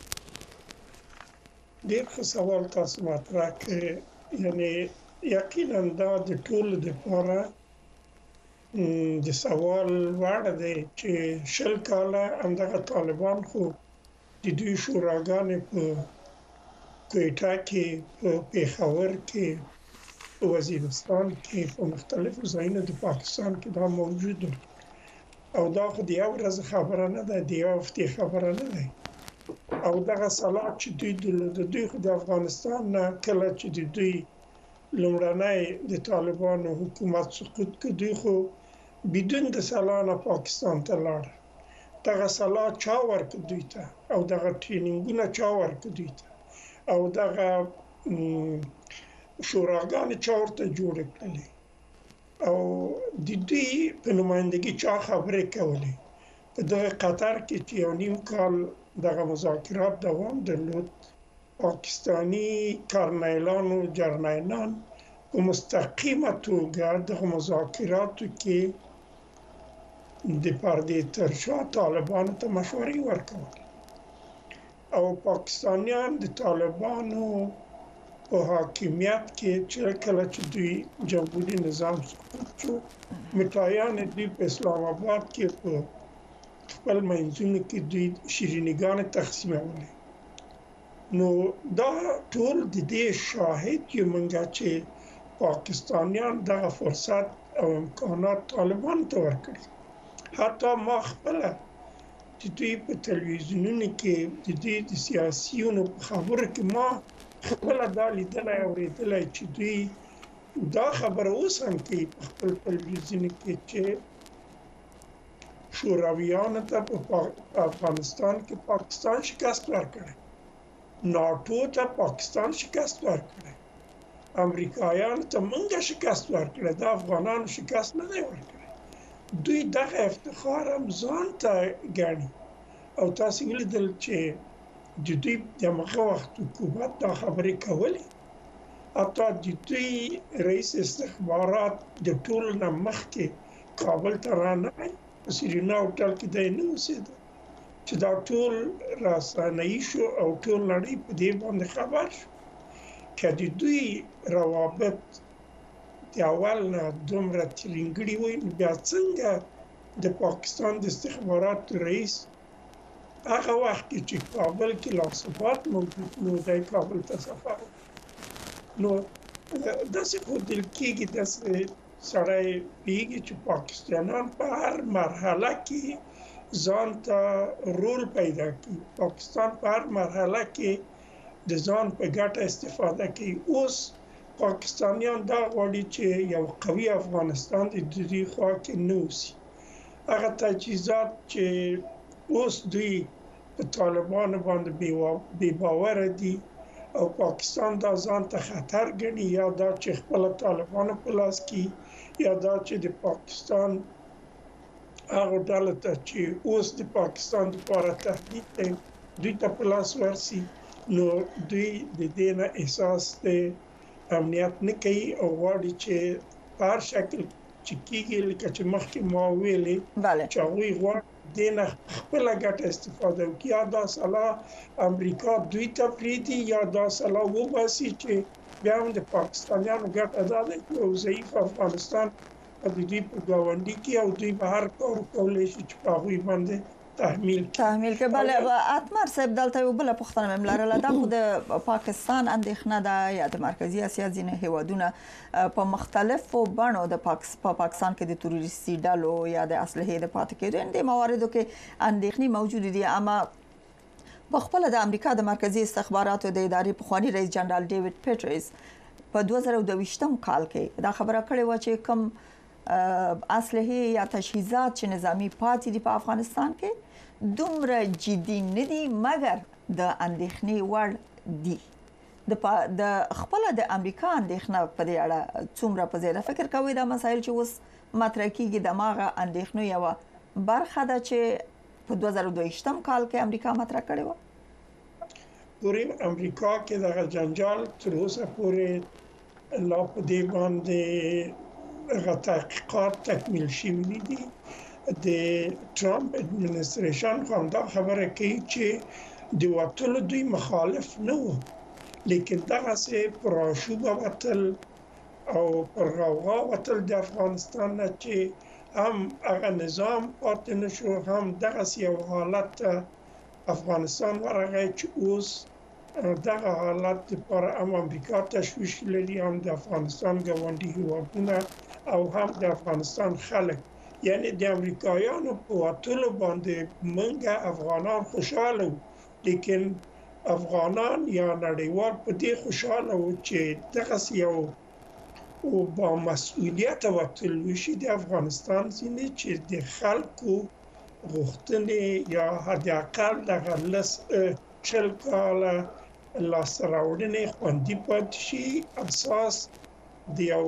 H: ډېر ښه سوال تاسو مطرح کړی. یعنی یقینا دا د ټولو دپاره د سوال وړ دی چې 20 کاله همدغه طالبان خو د دوی شوراګانې په کویټه کې، په پېښور کې، په وزیرستان کې، په مختلفو ځایونو د پاکستان کې دا موجود و او دا خو د یو ورځ خبره نه ده، د یو هفتې خبره نه ده. او دغه سلا چې دوی خو د افغانستان نه کله چې د دوی لومړنی د طالبانو حکومت سقوط کړ، دوی خو بدون د سلا نه پاکستان ته لاړ. دغه سلا چا ورکړ دوی ته او دغه ټرینینګونه چا ورکړ دوی ته او دغه شوراګانې چا ورته جوړې کړلې او د دوی په نمایندګي چا خبرې کولې. په دغه قطر کې چې یو نیم کال دغه مذاکرات دوام درلود، پاکستانی کارنیلان و جرنیلان په مستقیمه توګه دغه مذاکراتو کې د پردې تر شا طالبانو ته مشورې ورکولې. او پاکستانیان د طالبانو په حاکمیت کې چې کله چې دوی جمهوریت نظام سقوط شو مټایان دوی په اسلام آباد کې په خپل منځونو کې دوی شیرینیګان تقسیمولې نو دا ټول د دې شاهد یو منګه چې پاکستانیان دغه فرصت او امکانات طالبان ته ورکړي حتی ما خپل چې دوی په تلویزیونونو کې د دې سیاسيونو په خبرو کې ما خپل دا لیدلای او ورېدلای چې دوی دا خبره اوس هم کوي په خپل تلویزیون کې چې شورویانو ته په افغانستان کې پاکستان شکست ورکړي ناتو ته پاکستان شکست ورکړي امریکایانو ته موږ شکست ورکړي دا افغانانو شکست نه دی ورکړي دوی دغه افتخار هم ځان ته ګڼي او تاسو ولیدل چې د دوی د هغه وخت حکومت دا خبرې کولې حتی د دوی رئیس استخبارات د ټول نه مخکې کابل ته رانغی په سیرینا هوټل کې دی نه اوسېده چې دا ټول رسنیي شو او ټول نړۍ په دې باندې خبر شو که د دوی روابط د اول نه دومره ترینګړي وي بیا څنګه د پاکستان د استخباراتو رئیس هغه وخت چې کابل کې لاثبات موجود نو د کابل ته سفر نو داسې خو دل کېږي داسې سړی پیږي چې پاکستانیان په هر مرحله کې ځان ته رول پیدا کوي پاکستان په هر مرحله کې د ځان په ګټه استفاده کوي اوس پاکستانیان دا غواړي چې یو قوي افغانستان د دوی خوا کې نه اوسي هغه تجهیزات چې اوس دوی په طالبانو باندې بې باوره دي او پاکستان دا ځان ته خطر ګڼي یا دا چې خپل طالبانو په لاس کې یا دا چې د پاکستان هغه ډله ته چې اوس د پاکستان لپاره تهدید دی دوی ته په لاس ورسي نو دوی د دې نه احساس د امنیت نه کوي او غواړي چې په هر شکل چې کېږي لکه چې مخکې ما ویلې چې هغوی غواړي دینه خپل ګټه استفاده وکړي یا دا سلا امریکا دوی ته پریدي یا دا سلا وباسي چې بیا هم د پاکستانیانو ګټه ده او ضعیف افغانستان د دوی په ګاونډي کې او دوی به هر کار کولی شي چې په هغوی باندې تحمیل کې
A: بله اتمر صاحب دلته یو بله پوښتنه مې لرله دا خو د پاکستان اندېښنه ده یا د مرکزي اسیا ځینې هیوادونه په مختلفو بڼو د پاکستان کې د تروریستي ډلو یا د اسلحې د پاتې کېدو د مواردو کې اندېښنې موجود دي اما په خپل د امریکا د مرکزي استخباراتو د ادارې پخوانی رئیس جنرال ډیوډ پیټریس په 2022 کال کې دا خبره کړې و چې کوم اسلحې یا تجهیزات چې نظامی پاتې دي په افغانستان کې دومره جدي نه دي مګر د اندېښنې وړ دي د خپل د امریکا اندېښنه په دې اړه څومره په زیاده فکر کوي دا مسایل چې اوس مطرح کیږي د ماغه اندېښنو یو برخه ده چې په 2022 کال کې امریکا مطرح کړې و
H: پورې امریکا کې د جنجال تر اوسه پورې لا په دې باندې تحقیقات تکمیل شوي دي د ټرمپ اډمنستریشن هم دا خبره کوي چې د وټل دوی مخالف نه وو لیکن دغه سه پراشوبه وټل او پرغاوغا وټل د افغانستان نه چې هم هغه نظام پاتې نشو هم دغه یو حالت افغانستان ورغی چې اوس دغه حالت پر امریکا تشویش لري هم د افغانستان ګاونډي هیوادونه او هم د افغانستان خلک یعنی د امریکایانو په وټلو باندې منګه افغانان خوشاله لیکن افغانان یا نړیوال په دې خوشاله و چې دغه یو او با مسؤلیت وټل وشي د افغانستان ځینې چې د خلکو غوښتنې یا حد اقل دغه چل کاله لاسراوړنې خوندي پاتې شي اساس د یو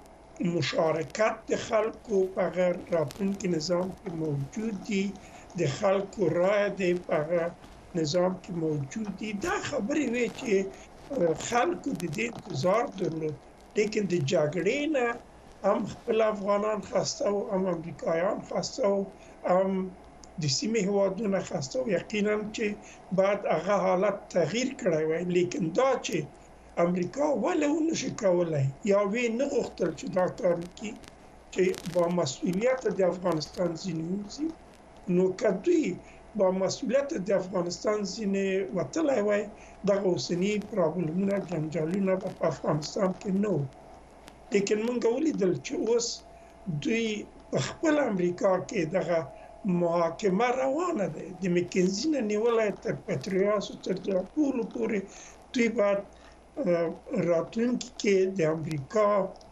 H: مشارکت د خلکو په غیر راتلونکي نظام کې موجود دي د خلکو رائے د په نظام کې موجود دي دا خبرې وی چې خلکو د دې انتظار درلود لیکن د جګړې نه هم خپل افغانان خسته او هم امریکایان خسته او هم د سیمې هیوادونه خاصه یقینا چې بعد هغه حالت تغییر کړی وای، لیکن دا چې امریکا ولې ونشي کولای یا وی نه غوښتل چې دا کار وکړي چې با مسؤلیت د افغانستان ځینې وځي، نو کدوی با مسؤلیت د افغانستان ځینې وتلی وای دغه اوسني پرابلمونه جنجالونه په افغانستان کې نه وو. لیکن موږ ولیدل چې اوس دوی په خپل امریکا کې دغه محاکمه روانه ده، د مکنزي نه نیولای تر پټریاس تر ټولو پورې دوی باید راتلونکي کې د امریکا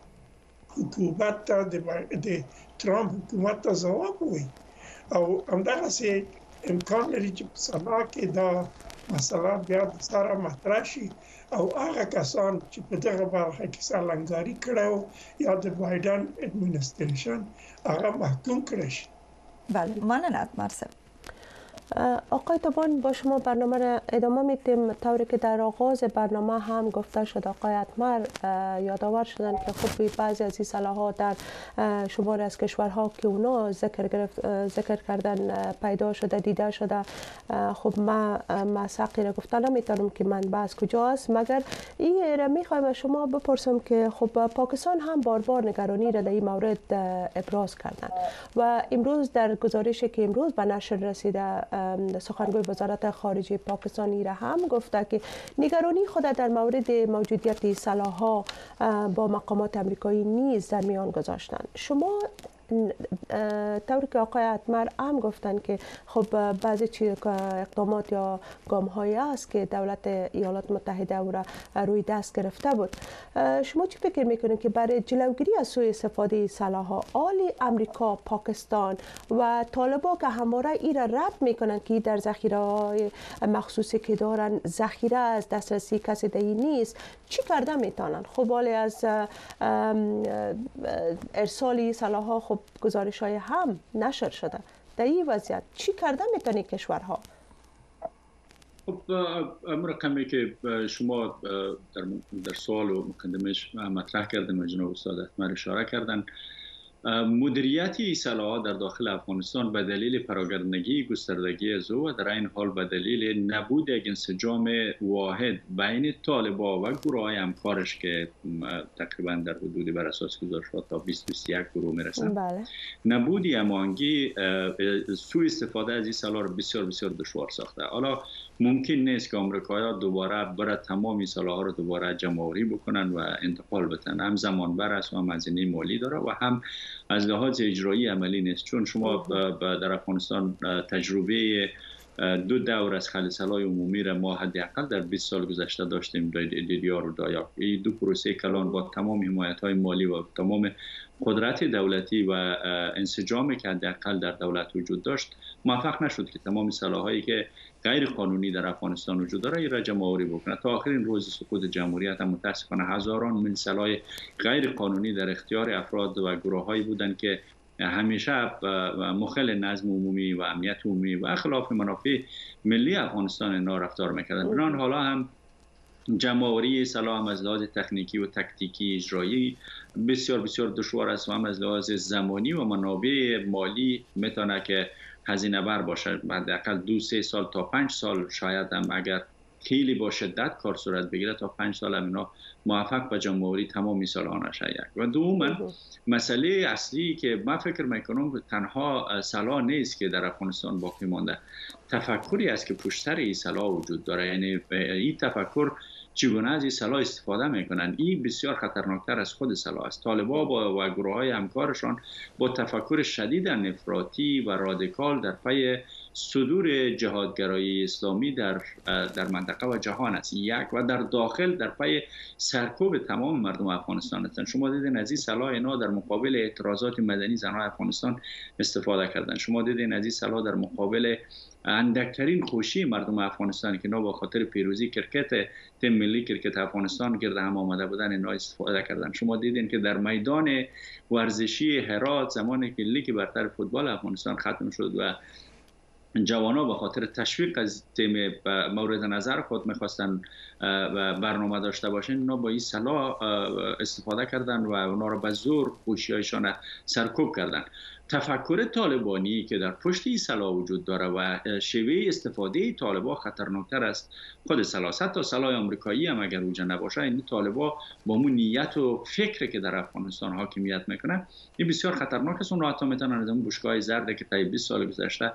H: حکومت ته د ترامپ حکومت ته ځواب وایي، او همدغسې امکان لري چې په سبا کې دا مسله بیا د سره مطرح شي او هغه کسان چې په دغه برخه کې سرلنګاري کړی یا د بایدن اډمنستریشن هغه محکوم کړی شي.
A: بله، مننه اتمر صاحب.
B: آقای تابان، با شما برنامه را ادامه میدیم. طوری که در آغاز برنامه هم گفته شد، آقای اتمر یادآور شدن که خب بعضی از این سلاح‌ها در شمار از کشورها که اونا ذکر کردن پیدا شده، دیده شده. خب ما مساقی را گفته نمیتونم که منبع از کجاست، مگر این را میخوایم از شما بپرسم که خب پاکستان هم بار بار نگرانی را در این مورد ابراز کردن و امروز در گزارشی که امروز به نشر رسیده، سخنگوی وزارت خارجه پاکستانی را هم گفته که نگرانی خود در مورد موجودیت سلاح‌ها با مقامات آمریکایی نیز در میان گذاشتن. شما طوری که آقای اتمر هم گفتن که خب بعضی اقدامات یا گام‌هایی است که دولت ایالات متحده او را روی دست گرفته بود، شما چی فکر میکنید که برای جلوگیری از سوء استفاده سلاح‌ها آلی امریکا، پاکستان و طالبان که همواره این را ربط میکنن که در ذخیره‌های مخصوصی که دارن ذخیره از دسترسی کسی دیگه نیست، چی کرده میتونن؟ خب آلی از ارسال سلاح‌ها خب گزارش‌های هم نشر شده. در این وضعیت چی کرده میتونه کشورها؟
F: خب رقمی که شما در سوال و مقدمش مطرح کردن و جناب استاد اتمر اشاره کردن، مدیریت سلاح‌ها در داخل افغانستان به دلیل پراگندگی گستردگی از او و در این حال به دلیل نبود یک انسجام واحد بین طالبان و گروه‌های همکارش که تقریبا در حدود بر اساس گزارشات تا 20-21 گروه میرسند،
B: بله.
F: نبودی هماهنگی سوء استفاده از این سلاح را بسیار بسیار دشوار ساخته. حالا ممکن نیست که آمریکایی‌ها دوباره برای تمام سلاح‌ها را دوباره جمع‌آوری بکنن و انتقال بدن، هم زمان بر است و هم هزینه مالی داره و هم از لحاظ اجرایی عملی نیست، چون شما در افغانستان تجربه 2 دور از خل سلاح عمومی را ما حداقل در 20 سال گذشته داشتیم، دیدیار و دایاک. این 2 پروسه کلان با تمام حمایت‌های مالی و تمام قدرت دولتی و انسجامی که حداقل در دولت وجود داشت موفق نشد که تمام سلاح‌هایی که غیر قانونی در افغانستان وجود داره این را جمع‌آوری بکنه. تا آخرین روز سقوط جمهوریت هم متاسفانه هزاران من سلاح غیر قانونی در اختیار افراد و گروه‌هایی بودند که همیشه مخل نظم عمومی و امنیت عمومی و خلاف منافع ملی افغانستان اینا رفتار می‌کردند. بنابراین حالا هم جمع‌آوری سلاح هم از لحاظ تکنیکی و تکتیکی اجرایی بسیار بسیار دشوار است و هم از لحاظ زمانی و منابع مالی میتونه که هزینه بر باشه. حداقل 2-3 سال تا 5 سال شاید هم اگر خیلی با شدت کار صورت بگیره تا 5 سال هم اینا موفق به جمع‌آوری تمام سلاح نشه. و دوما مسئله اصلی که من فکر میکنم تنها سلاح نیست که در افغانستان باقی مانده، تفکری است که پشت سر این سلاح وجود داره. یعنی این تفکر چگونه از این سلاح استفاده میکنن، این بسیار خطرناکتر از خود سلاح است. طالبان و گروه‌های همکارشان با تفکر شدید افراطی و رادیکال در پی صدور جهادگرایی اسلامی در منطقه و جهان است، یک و در داخل در پی سرکوب تمام مردم افغانستان هستند. شما دیدین از این سلاح اینا در مقابل اعتراضات مدنی زنان افغانستان استفاده کردن. شما دیدین از این سلاح در مقابل اندکترین خوشی مردم افغانستان که اینا با خاطر پیروزی کرکت تیم ملی کرکت افغانستان گرد هم آمده بودن اینا استفاده کردن. شما دیدین که در میدان ورزشی هرات زمانی که لیگ برتر فوتبال افغانستان ختم شد و جوانا به خاطر تشویق از تیم مورد نظر خود میخواستن برنامه داشته باشن، اونا با این سلاح استفاده کردن و اونا را به زور خوشی‌هایشان سرکوب کردن. تفکر طالبانی که در پشت این سلاح وجود داره و شیوه استفاده طالبان خطرناکتر است خود سلاح. حتی سلاح آمریکایی هم اگر اوجه نباشه، این طالبان با اون نیت و فکری که در افغانستان حاکمیت میکنه این بسیار خطرناک است. اون حتی میتونن از اون بشکاه زرد که طی 20 سال گذشته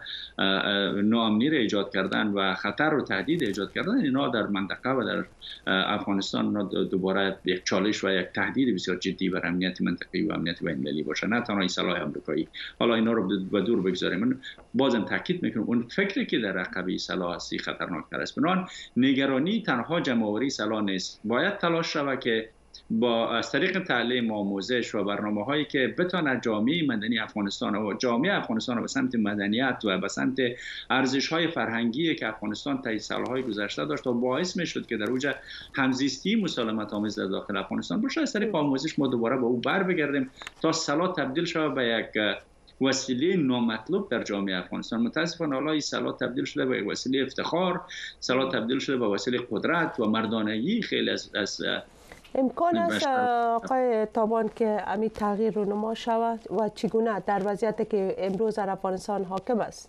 F: ناامنی را ایجاد کردن و خطر و تهدید ایجاد کردن، اینا در منطقه و در افغانستان دوباره یک چالش و یک تهدید بسیار جدی بر امنیت منطقه‌ای و امنیت بین‌المللی باشه، نه تنها سلاح آمریکایی. حالا اینا رو به دور بگذاریم، من بازم تاکید میکنم اون فکری که در رقبه سلاح هستی خطرناکتر است. بنابراین نگرانی تنها جمع‌آوری سلاح نیست، باید تلاش شود که از طریق تعلیم، آموزش و برنامه‌هایی که بتونه جامعه مدنی افغانستان و جامعه افغانستان به سمت مدنیت و به سمت ارزش‌های فرهنگی که افغانستان طی سال‌های گذشته داشت و باعث می‌شد که در اوج همزیستی مسالمت‌آمیز در داخل افغانستان باشه، از طریق آموزش ما دوباره به او بر بگردیم تا سلاح تبدیل شود به یک وسیله نامطلوب در جامعه افغانستان. متاسفانه حالا این سلاح تبدیل شده به وسیله افتخار، سلاح تبدیل شده به وسیله قدرت و مردانگی. خیلی از
B: امکان است آقای تابان که امی تغییر رونما شود و چگونه در وضعیتی که امروز در افغانستان حاکم است؟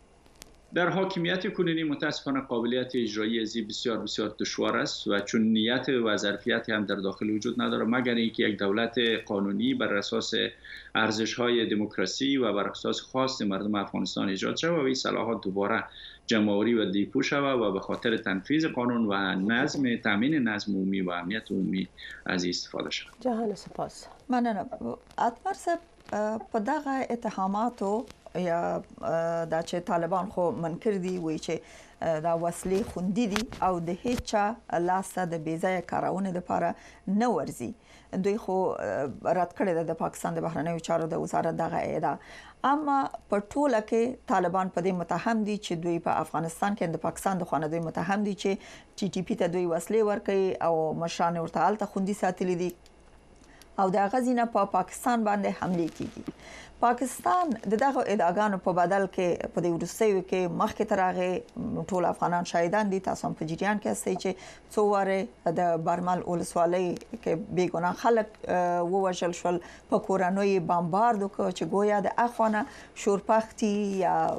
F: در حاکمیت کنونی متاسفانه قابلیت اجرایی ازی بسیار بسیار دشوار است و چون نیت و ظرفیت هم در داخل وجود نداره، مگر اینکه یک دولت قانونی بر اساس ارزش‌های دموکراسی و بر اساس خواست مردم افغانستان ایجاد شود و این صلاحات دوباره جمع‌آوری و دیپو شود و به خاطر تنفیذ قانون و نظم تامین نظم عمومی و امنیت عمومی از استفاده شود.
B: جهان سپاس.
A: مننه. اتمر صاحب په دغه اتهاماتو یا دا چې طالبان خو منکر دي وایي چې دا وسلې خوندي دي او د هیڅ لاسته د بیځایه کارونې لپاره نه ورځي. دوی خو رد کړی د پاکستان د بهرنیو چارو د وزارت دغه ادعا، اما په ټوله کې طالبان په دې متهم دي چې دوی په افغانستان کې د پاکستان د خوانه دوی متهم دي چې ټي ټي پی ته دوی وسلې ورکړي او مشران ورته الته خوندي ساتلي دي او د غزینه په پاکستان باندې حمله کیږي. پاکستان دغه ادعاګانو په بدل کې په دې ورستیو کې مخکې ترغه ټول افغانان شهیدان دي. تاسو هم په جریان کې استئ چې څو واره د برمل ولسوالۍ کې بیګناه خلک ووژل شول، په کورانوي بمبارد وکړ چې گویا د اخوانه شورپختي یا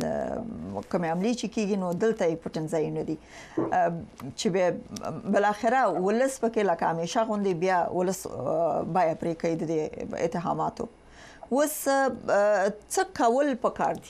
A: کوم عملی چې کیږي نو دلته پټنځای نه دي چې بل اخره ولس پکې لکه همیشه غوندي بیا ولس بیا پرې کوي د اتهاماتو. وس څه کول پکار دي؟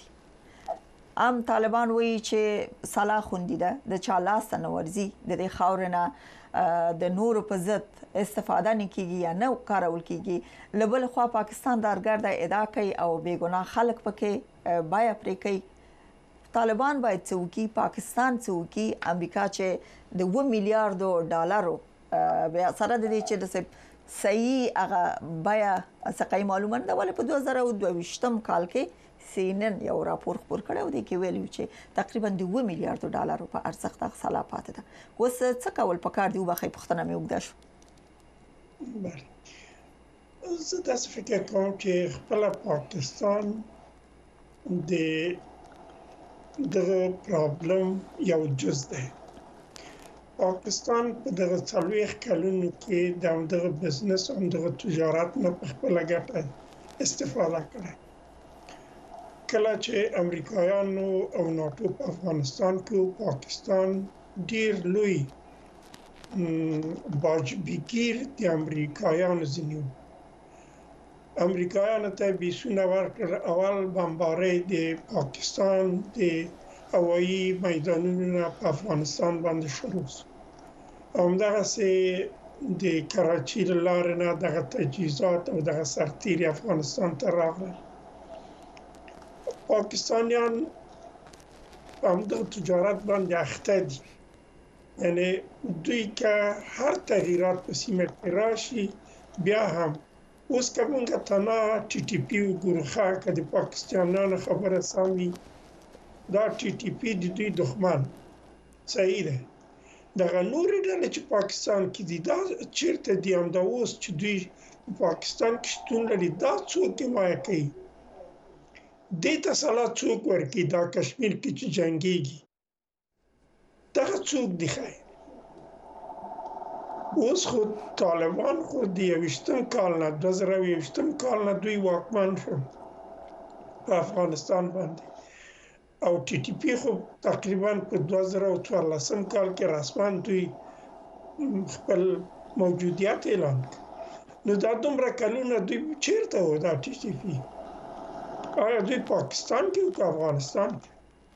A: عام طالبان وایي چې سلاح خوندي ده، د چا لاس نه ورځي، د دې خاورنه د نورو په ضد استفاده نه کیږي یا نه کارول کیږي. لبل خو پاکستان دارګرد ادعا کوي او بیګناه خلک پکې بیا پرې کوي. طالبان باید څوکي، پاکستان څوکي، امریکا چې د 2 میلیارډ ډالرو بیا سره د دې چې د صحیح هغه بیا څنګه معلومه ده ولې په 2022 کال کې CNN یو راپور خبر کړو دی کې ویلو چې تقریبا 2 میلیارډ ډالر په ارزښت د سلا پاتې ده. اوس څه کول پکار دی وبخې پښتنه مې وګدښ.
H: بله زه داسې فکر کوم چې خپل پاکستان د پرابلم یو جز ده. پاکستان په دغه څلويخ کلونو کې دغه بزنس او دغه تجارت نه په خپل ګټه استفاده کړه. کله چې امریکایانو او ناتو په افغانستان کې پاکستان ډیر لوی باجبګیر د امریکایانو ځینیو امریکایانو ته بیسونه ورکړ. اول بمبارۍ د پاکستان د هوایی میدانونو په افغانستان باندې شروع شو. همدغسې د کراچۍ له لارې نه دغه تجهیزات او دغه سرتیري افغانستان ته راغلل. پاکستانیان په همدغه تجارت باندې اخته دي، یعنی دوی که هر تغییرات په سیمه کې راشي بیا هم اوس که موږ تنها ټي ټي پی وګورو که د پاکستانیانو خبره سمي دا ټي ټي پی د دوی دښمن صحیح ده. دغه نورې ډلې چې پاکستان کې دي دا چیرته دي؟ همدا اوس چې دوی پاکستان کې شتون لري دا څوک حمایه کوي؟ دې ته سلا څوک ورکوي؟ دا کشمیر کې چې جنګېږي دغه څوک دي؟ خیر اوس خو طالبان خو د 21 کال نه 2021 کال نه دوی واکمن شو په افغانستان باندې او ټي ټي پی خو تقریبا په 2014 کال کې رسما دوی خپل موجودیت اعلان کړ. نو دا دومره کلونه دوی چیرته و دا ټي ټي پی؟ آیا دوی پاکستان کې او افغانستان کې؟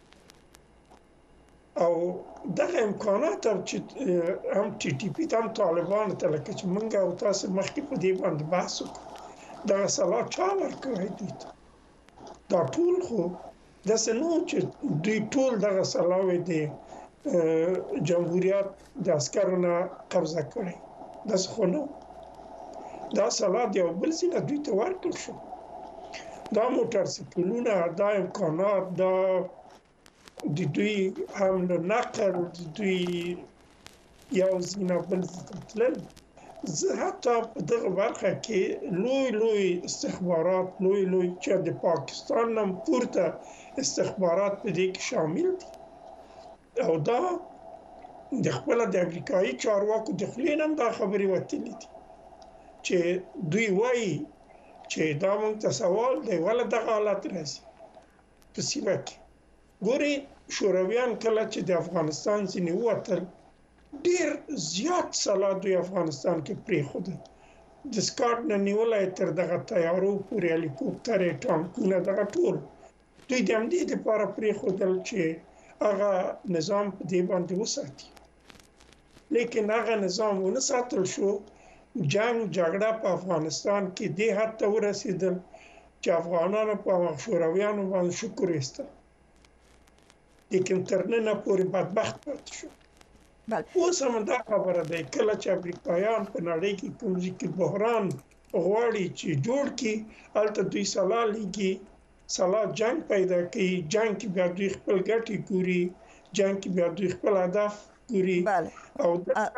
H: او دغه امکانات چې هم ټي ټي پی هم طالبان ته لکه چې موږ او تاسو مخکې په دې باندې بحث وکړو دغه سلا چا ورکړی دوی ته؟ دا ټول خو داسې نه چې دوی ټول دغه سلاوې د جمهوریت د عسکرو نه قبضه کړي، داسې خو نه. دا سلا د یو بل ځای نه دوی ته ورکړل شو. دا موټر سایکلونه، دا امکانات، دا د دوی حمل و نقل، د دوی یو ځای نه بل ځای ته تلل. زه حتی په دغه برخه کې لوی استخبارات لوی چې د پاکستان نه پورته استخبارات په دې کې شامل دي او دا د خپل د امریکایي چارواکو د خلین هم دا خبرې وتلې دي چې دوی وایي چې دا موږ ته سوال دی ولې دغه حالت راځي په سیمه کې. ګوري شورویان کله چې د افغانستان ځینې ووتل ډیر زیات سلا دوی افغانستان کې پرېښودل، د سکاټ نه نیولای تر دغه تیارو پورې هلیکوپټرې ټانکونه دغه ټول دوی د همدې دپاره پرېښودل چې هغه نظام په دې باندې وساتي. لیکن هغه نظام ونه ساتل شو. جګړه په افغانستان کې دې حد ته ورسېدل چې افغانانو په شورویانو باندې شکر ایسته، لیکن تر ننه پورې بدبخت پاتې شو. اوس هم دا خبره ده کله چې امریکایان په نړۍ کې کوم ځای کې بحران غواړي چې جوړ کړي هلته دوی سلا لیږي، سلا جنګ پیدا کوي، جنګ کې بیا دوی خپل ګټې ګوري، جنګ کې بیا دوی خپل هدف ګوري. او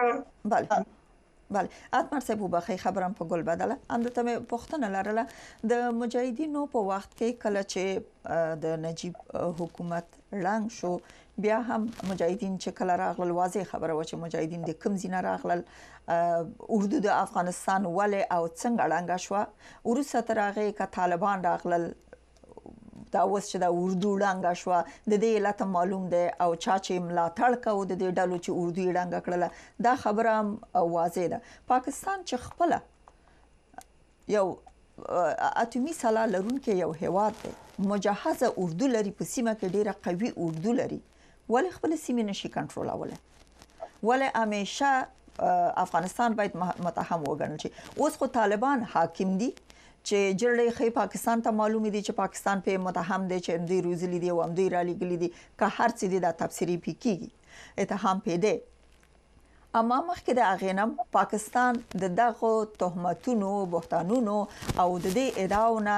A: بله اتمر صاحب وبخښئ خبرم په ګل بدله. همدلته مې پوښتنه لرله د مجاهدینو په وخت کې کله چې د نجیب حکومت ړنګ شو بیا هم مجاهدین چې کله راغلل واضح خبره و چې مجاهدین د کوم ځای نه راغلل، اردو د افغانستان ولې او څنګه ړنګه شوه، وروسته تر هغې که طالبان راغلل دا اوس چې د اردو ړنګه شوه د دې علت معلوم دی او چا چې ملاتړ کوي د دې ډلو چې اردو یې ړنګه کړله دا خبره هم واضح ده. پاکستان چې خپله یو اتمی سلا لرونکي یو هیواد دی، مجهزه اردو لري، په سیمه کې ډیره قوي اردو لري، ولې خپل سیمه نشي کنټرولوله؟ ولې همیشه افغانستان باید متهم وګڼل شي؟ اوس خو طالبان حاکم دي چې جړې خې پاکستان ته معلومه دي چې پاکستان په متهم دي چې دوی روزلي دي او دوی را لګلي دي که هر څه دي د تفسیری پکېږي اتهام پیدا. اما مخکې د اغینم پاکستان د دغه تهمتونو بهتانونو او د دې ادعاونه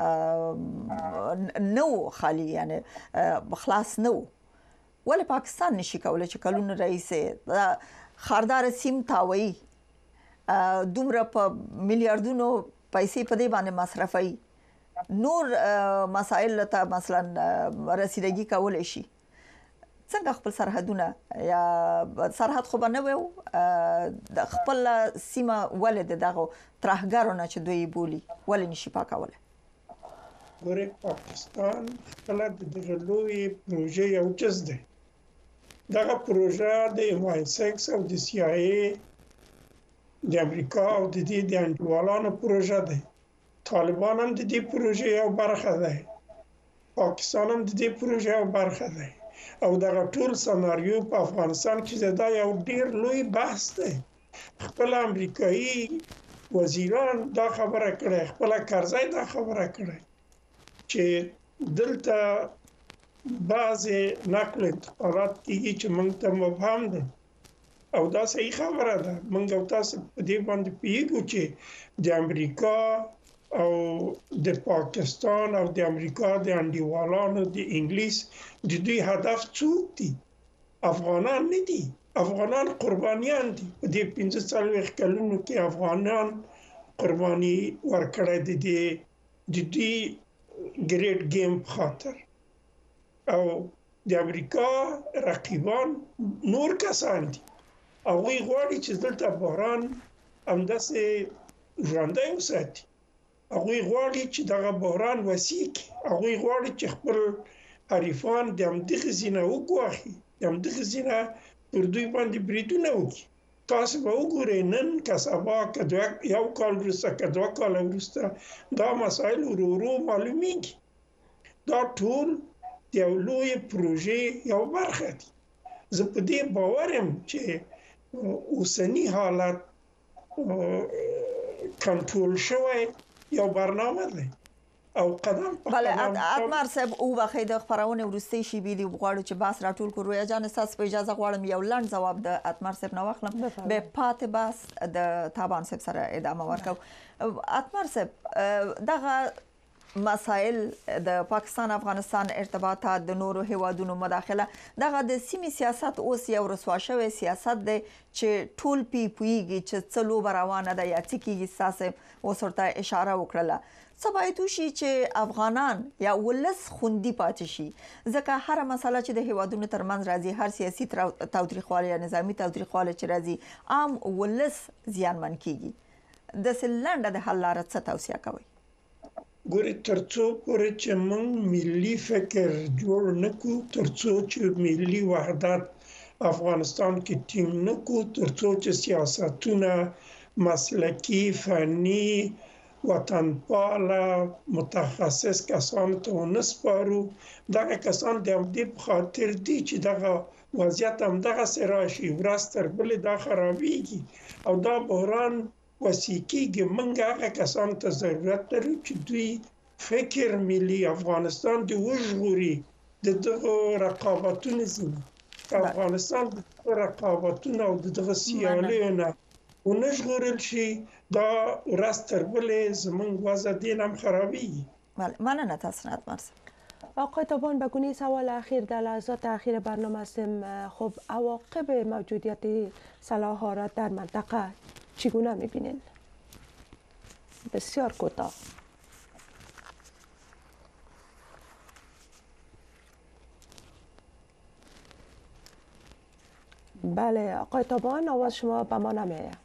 A: نو خالی یعنی خلاص نو. ولې پاکستان نشي کولای چې کلون رئیس خاردار سیم تاوي دومره په میلیارډونو پیسې په دې باندې مصرفي نور مسائل ته مثلا رسیدګي کولای شي؟ څنګه خپل سرحدونه یا سرحد خو نه وو د خپل سیمه ولې دغه ترهګرونه چې دوی بولی ولې نشي پاکوله؟
H: ګوره پاکستان خپل دغه لوی پروژه یو چیز دی، دغه پروژه د MI6 او د CIA د امریکا او د دې د انډیوالانو پروژه ده. طالبان هم د دې پروژې یو برخه ده، پاکستان هم د دې پروژې یو برخه ده او دغه ټول سناریو په افغانستان کې دا یو ډیر لوی بحث ده. خپل امریکایي وزیران دا خبره کړې، خپل کرزی دا خبره کړې چې دلته بعضې نقل انتقالات کېږي چې موږ ته مبهم ده او دا صحیح خبره ده. موږ او تاسو په دې باندې پوهیږو چې د امریکا او د پاکستان او د امریکا د انډیوالانو د انګلیس د دوی هدف څوک دي؟ افغانان نه دي، افغانان قربانیان دي. په دې 45 کلونو کې افغانان قرباني ورکړې دي د دې ګریټ گیم خاطر. او د امریکا رقیبان نور کسان دي، هغوی غواړي چې دلته بحران همداسې ژوندی وساتي هغوی غواړي چې دغه بحران وسیع کړي، هغوی غواړي چې خپل حریفان د همدغه ځینه وګواښي، د همدغه ځینه پر دوی باندې بریدونه وکړي. تاسو به وګورئ نن که سبا که یو کال وروسته که 2 کاله وروسته دا مسایل ورو ورو معلومیږي. دا ټول د یو لوی پروژې یو برخه دي. زه په دې باور یم چې اوسنی حالت کنټرول شوی یو برنامه ده او قدم په
A: بله
H: قدم
A: اتمر صاحب او بخې د خبرونه ورستي شي بيلي غواړو چې باس راټول کړو. رویا جان تاسو په اجازه غواړم یو لنډ جواب د اتمر صاحب نو واخلم به پاتې باس د تابان صاحب سره ادامه ورکو. اتمر صاحب دغه مسائل د پاکستان افغانستان ارتباطات د نورو هیوادونو مداخله دغه د سیمې سیاست اوس یو رسوا شوی سیاست دی چې ټول پیږي چې څلو روانه ده یا تکیږي. ساسه اوس ورته اشاره وکړه څه باید وشي چې افغانان یا ولس خوندي پاتې شي، ځکه هر مسله چې د هیوادونو ترمنځ راځي، هر سیاسي تاوتریخوالی یا نظامی تاوتریخوالی چې راځي عام ولس زیانمن کیږي. د سلنډه د حل لاره څه توصیه کوي؟
H: ګوري ترڅو پورې چې موږ ملي فکر جوړ نکو، ترڅو چې ملي وحدت افغانستان کې ټینګ نکو، ترڅو چې سیاستونه مسلکی فني وطنپاله متخصص کسان ته ونسپارو. دغه کسان د همدې په خاطر دي چې دغه وضعیت همدغه راشي، ورځ تر بلې دا خرابېږي او دا بحران وسیع کېږي. موږ هغه کسانو ته ضرورت لرو چې دوی فکر ملي افغانستان د وژغوري د دغه رقابتونو ځینې افغانستان د رقابتونو او دغه سیالیو نه ونژغورل شي، دا ورځ تر بلې زموږ وضع دین هم خرابېږي.
A: مننه تاسو اتمر صاحب.
B: آقای تابان بگونی سوال اخیر در لحظات اخیر برنامه هستیم. خب عواقب موجودیت سلاح‌ها را در منطقه چگونه می‌بینین؟ بسیار کوتاه. بله آقای تابان آواز شما به ما نمیاد.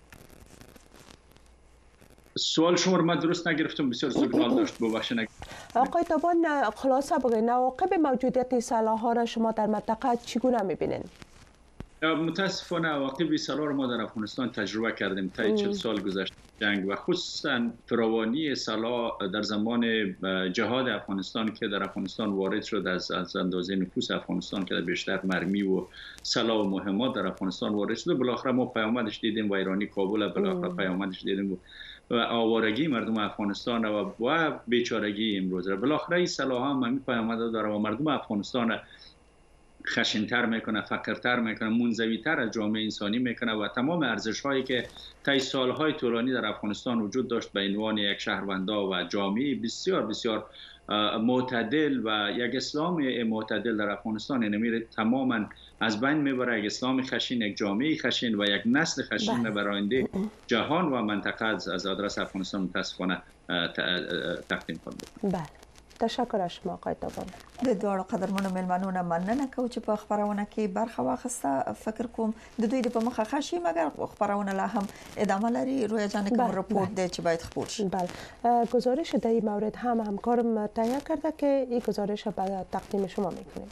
F: سوال شما رو من درست نگرفتم، بسیار سیگنال داشت، ببخشید.
B: آقای تابان خلاصه بگید عواقب موجودیت سلاح‌ها را شما در منطقه چگونه می‌بینین؟
F: متاسفانه عواقب سلاح رو ما در افغانستان تجربه کردیم تا 40 سال گذشته جنگ و خصوصا فراوانی سلاح در زمان جهاد افغانستان که در افغانستان وارد شد، از اندازه نفوس افغانستان که بیشتر مرمی و سلاح و مهمات در افغانستان وارد شد. بالاخره ما پیامدش دیدیم، ویرانی کابل بالاخره پیامدش دیدیم و آوارگی مردم افغانستان و بیچارگی امروز. بالاخره این سلاح هم همین پیامد داره و مردم افغانستان خشن‌تر میکنه، فقیرتر میکنه، منزوی‌تر از جامعه انسانی میکنه و تمام ارزش‌هایی که طی سال‌های طولانی در افغانستان وجود داشت به عنوان یک شهروندا و جامعه بسیار بسیار معتدل و یک اسلام معتدل در افغانستان نمیره، تماما از بین میبره. یک اسلام خشن، یک جامعه خشن و یک نسل خشن براینده جهان و منطقه از آدرس افغانستان متاسفانه تقدیم کنم.
B: بله تشکر از شما آقای تابان.
A: د دوړو قدرمنو ملمنو نه مننه کوم چې په خبرونه کې برخه واخسته. فکر کوم د دوی په مخه خشي مګر خبرونه لا هم ادامه لري. رویا جان کوم رپورت دی چې باید خپور شي؟
B: بله گزارش در این مورد هم همکارم تهیه کرده که این گزارش را به تقدیم شما میکنیم.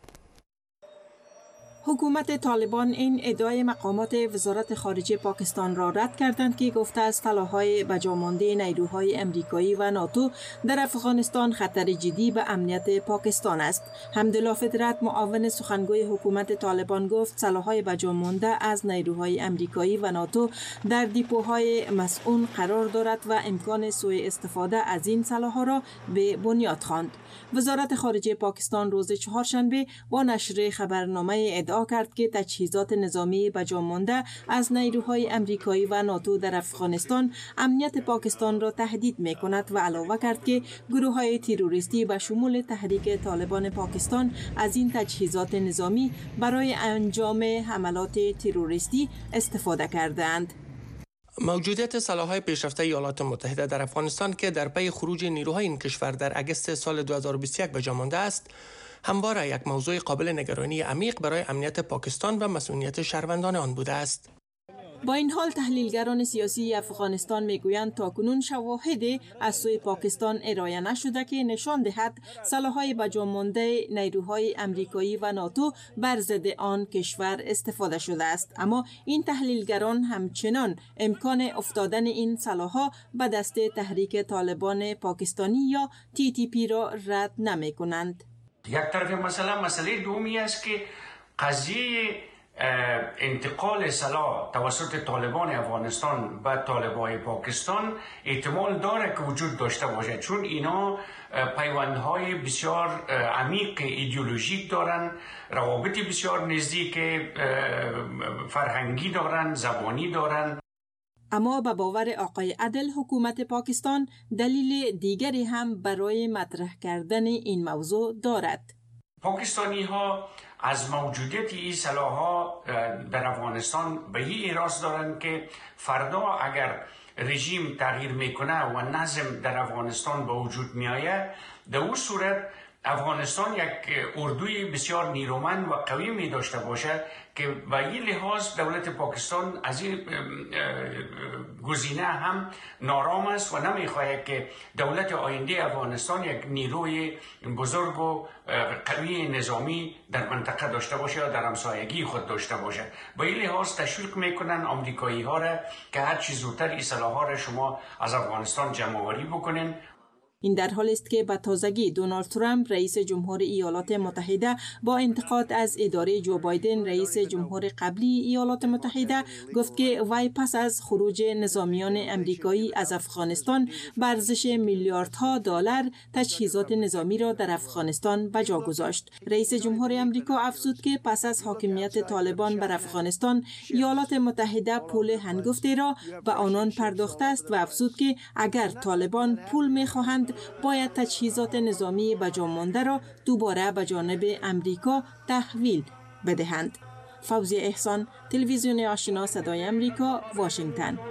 J: حکومت طالبان این ادعای مقامات وزارت خارجه پاکستان را رد کردند که گفته است سلاح‌های بجامانده نیروهای امریکایی و ناتو در افغانستان خطر جدی به امنیت پاکستان است. حمدالله فطرت معاون سخنگوی حکومت طالبان گفت سلاح‌های بجامانده از نیروهای امریکایی و ناتو در دیپوهای مسئول قرار دارد و امکان سوء استفاده از این سلاح‌ها را به بنیاد خواند. وزارت خارجه پاکستان روز چهارشنبه با نشر خبرنامه ادعا کرد که تجهیزات نظامی بجامانده از نیروهای امریکایی و ناتو در افغانستان امنیت پاکستان را تهدید می‌کند و علاوه کرد که گروه‌های تروریستی به شمول تحریک طالبان پاکستان از این تجهیزات نظامی برای انجام حملات تروریستی استفاده کردند.
K: موجودیت سلاح‌های پیشرفته ایالات متحده در افغانستان که در پی خروج نیروهای این کشور در اگست سال 2021 به جا مانده است، همواره یک موضوع قابل نگرانی عمیق برای امنیت پاکستان و مسئولیت شهروندان آن بوده است.
J: با این حال تحلیلگران سیاسی افغانستان میگویند تاکنون شواهدی از سوی پاکستان ارائه نشده که نشان دهد سلاح‌های بجامانده نیروهای امریکایی و ناتو بر ضد آن کشور استفاده شده است. اما این تحلیلگران همچنان امکان افتادن این سلاح‌ها به دست تحریک طالبان پاکستانی یا TTP را رد نمی کنند.
L: یک طرف مسئله دومی است که قضیه انتقال سلاح توسط طالبان افغانستان به طالبان پاکستان احتمال داره که وجود داشته باشد، چون اینا پیوندهای بسیار عمیق ایدئولوژیک دارن، روابط بسیار نزدیک فرهنگی دارن، زبانی دارن.
J: اما به باور آقای عدل حکومت پاکستان دلیل دیگری هم برای مطرح کردن این موضوع دارد.
L: پاکستانی ها از موجودیت این سلاح‌ها در افغانستان به این اعتراض دارند که فردا اگر رژیم تغییر میکنه و نظم در افغانستان به وجود میآید، در اون صورت افغانستان یک اردوی بسیار نیرومند و قوی می داشته باشد که به این لحاظ دولت پاکستان از این گزینه هم نارام است و نمیخواهد که دولت آینده افغانستان یک نیروی بزرگ و قوی نظامی در منطقه داشته باشه یا در همسایگی خود داشته باشه. به این لحاظ تشویق میکنن آمریکایی ها را که هر چیز زودتر این سلاح‌ها را شما از افغانستان جمع آوری بکنین.
J: این در حالی است که به تازگی دونالد ترامپ رئیس جمهور ایالات متحده با انتقاد از اداره جو بایدن رئیس جمهور قبلی ایالات متحده گفت که وی پس از خروج نظامیان امریکایی از افغانستان به ارزش میلیاردها دلار تجهیزات نظامی را در افغانستان به جا گذاشت. رئیس جمهور امریکا افزود که پس از حاکمیت طالبان بر افغانستان ایالات متحده پول هنگفتی را به آنان پرداخته است و افزود که اگر طالبان پول می‌خواهند باید تجهیزات نظامی بجامانده را دوباره به جانب امریکا تحویل بدهند. فوزیه احسان، تلویزیون آشنا صدای امریکا، واشنگتن.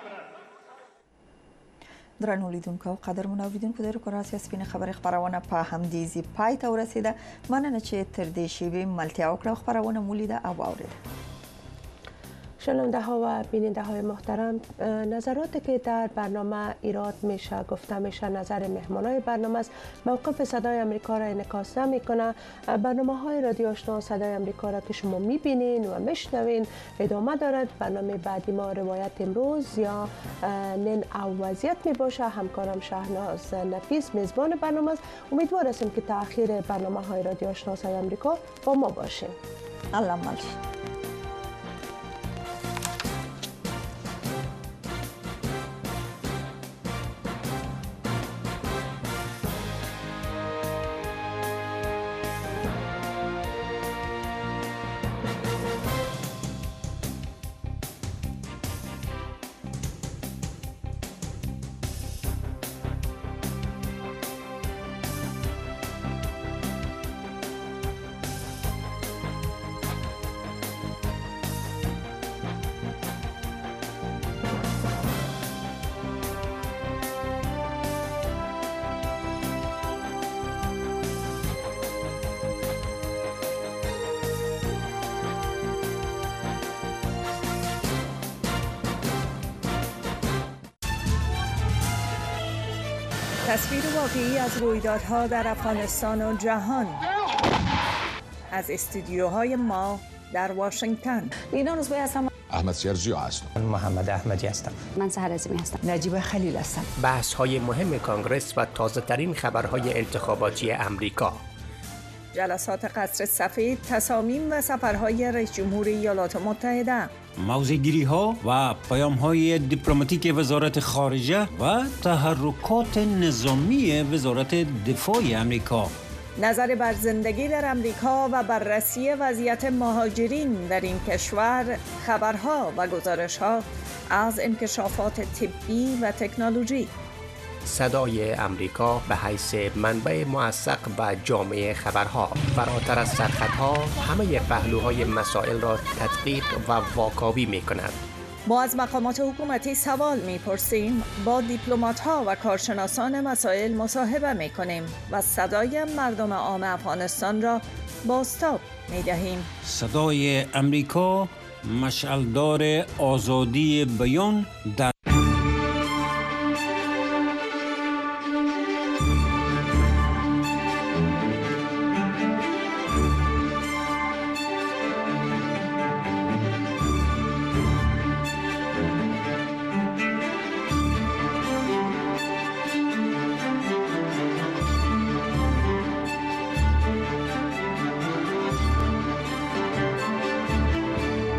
A: درنو لیدونکو قدرمن اوریدونکو د ریکوراسیا سپینه خبر خبرونه په همدې زی پای ته ورسیده. مننه چې تر دې شیبې ملتیا وکړه خبرونه مولیده او اوریده.
B: شنونده ها و بیننده های محترم، نظراتی که در برنامه ایراد میشه گفته میشه نظر مهمانای برنامه است، موقف صدای امریکا را انعکاس نمیکنه. برنامه های رادیو آشنا صدای امریکا را که شما میبینین و میشنوین ادامه دارد. برنامه بعدی ما روایت امروز یا نن او وضعیت میباشه. همکارم شهناز نفیس میزبان برنامه است. امیدوار هستیم که تا اخیر برنامه های رادیو آشنا صدای امریکا با ما باشین.
A: الله مالش.
M: تصویر واقعی از رویدادها در افغانستان و جهان از استودیوهای ما در واشنگتن.
N: اینا روزبه هستم.
O: احمد سیرجی هستم.
P: من محمد احمدی هستم.
Q: من سحر عظیمی هستم.
M: نجیب خلیل هستم.
K: بحث های مهم کانگرس و تازه ترین خبرهای انتخاباتی امریکا.
M: جلسات قصر سفید، تصامیم و سفرهای رئیس جمهور ایالات متحده.
R: موضع‌گیری ها و پیام های دیپلماتیک وزارت خارجه و تحرکات نظامی وزارت دفاع امریکا.
M: نظر بر زندگی در امریکا و بررسی وضعیت مهاجرین در این کشور، خبرها و گزارش‌ها از انکشافات طبی و تکنولوژی.
K: صدای امریکا به حیث منبع موثق به جامعه خبرها، فراتر از سرخطها همه پهلوهای مسائل را تدقیق و واکاوی می کند.
M: ما از مقامات حکومتی سوال می‌پرسیم، با دیپلمات‌ها و کارشناسان مسائل مصاحبه می‌کنیم و صدای مردم عام افغانستان را بازتاب می‌دهیم.
R: صدای امریکا مشعلدار آزادی بیان در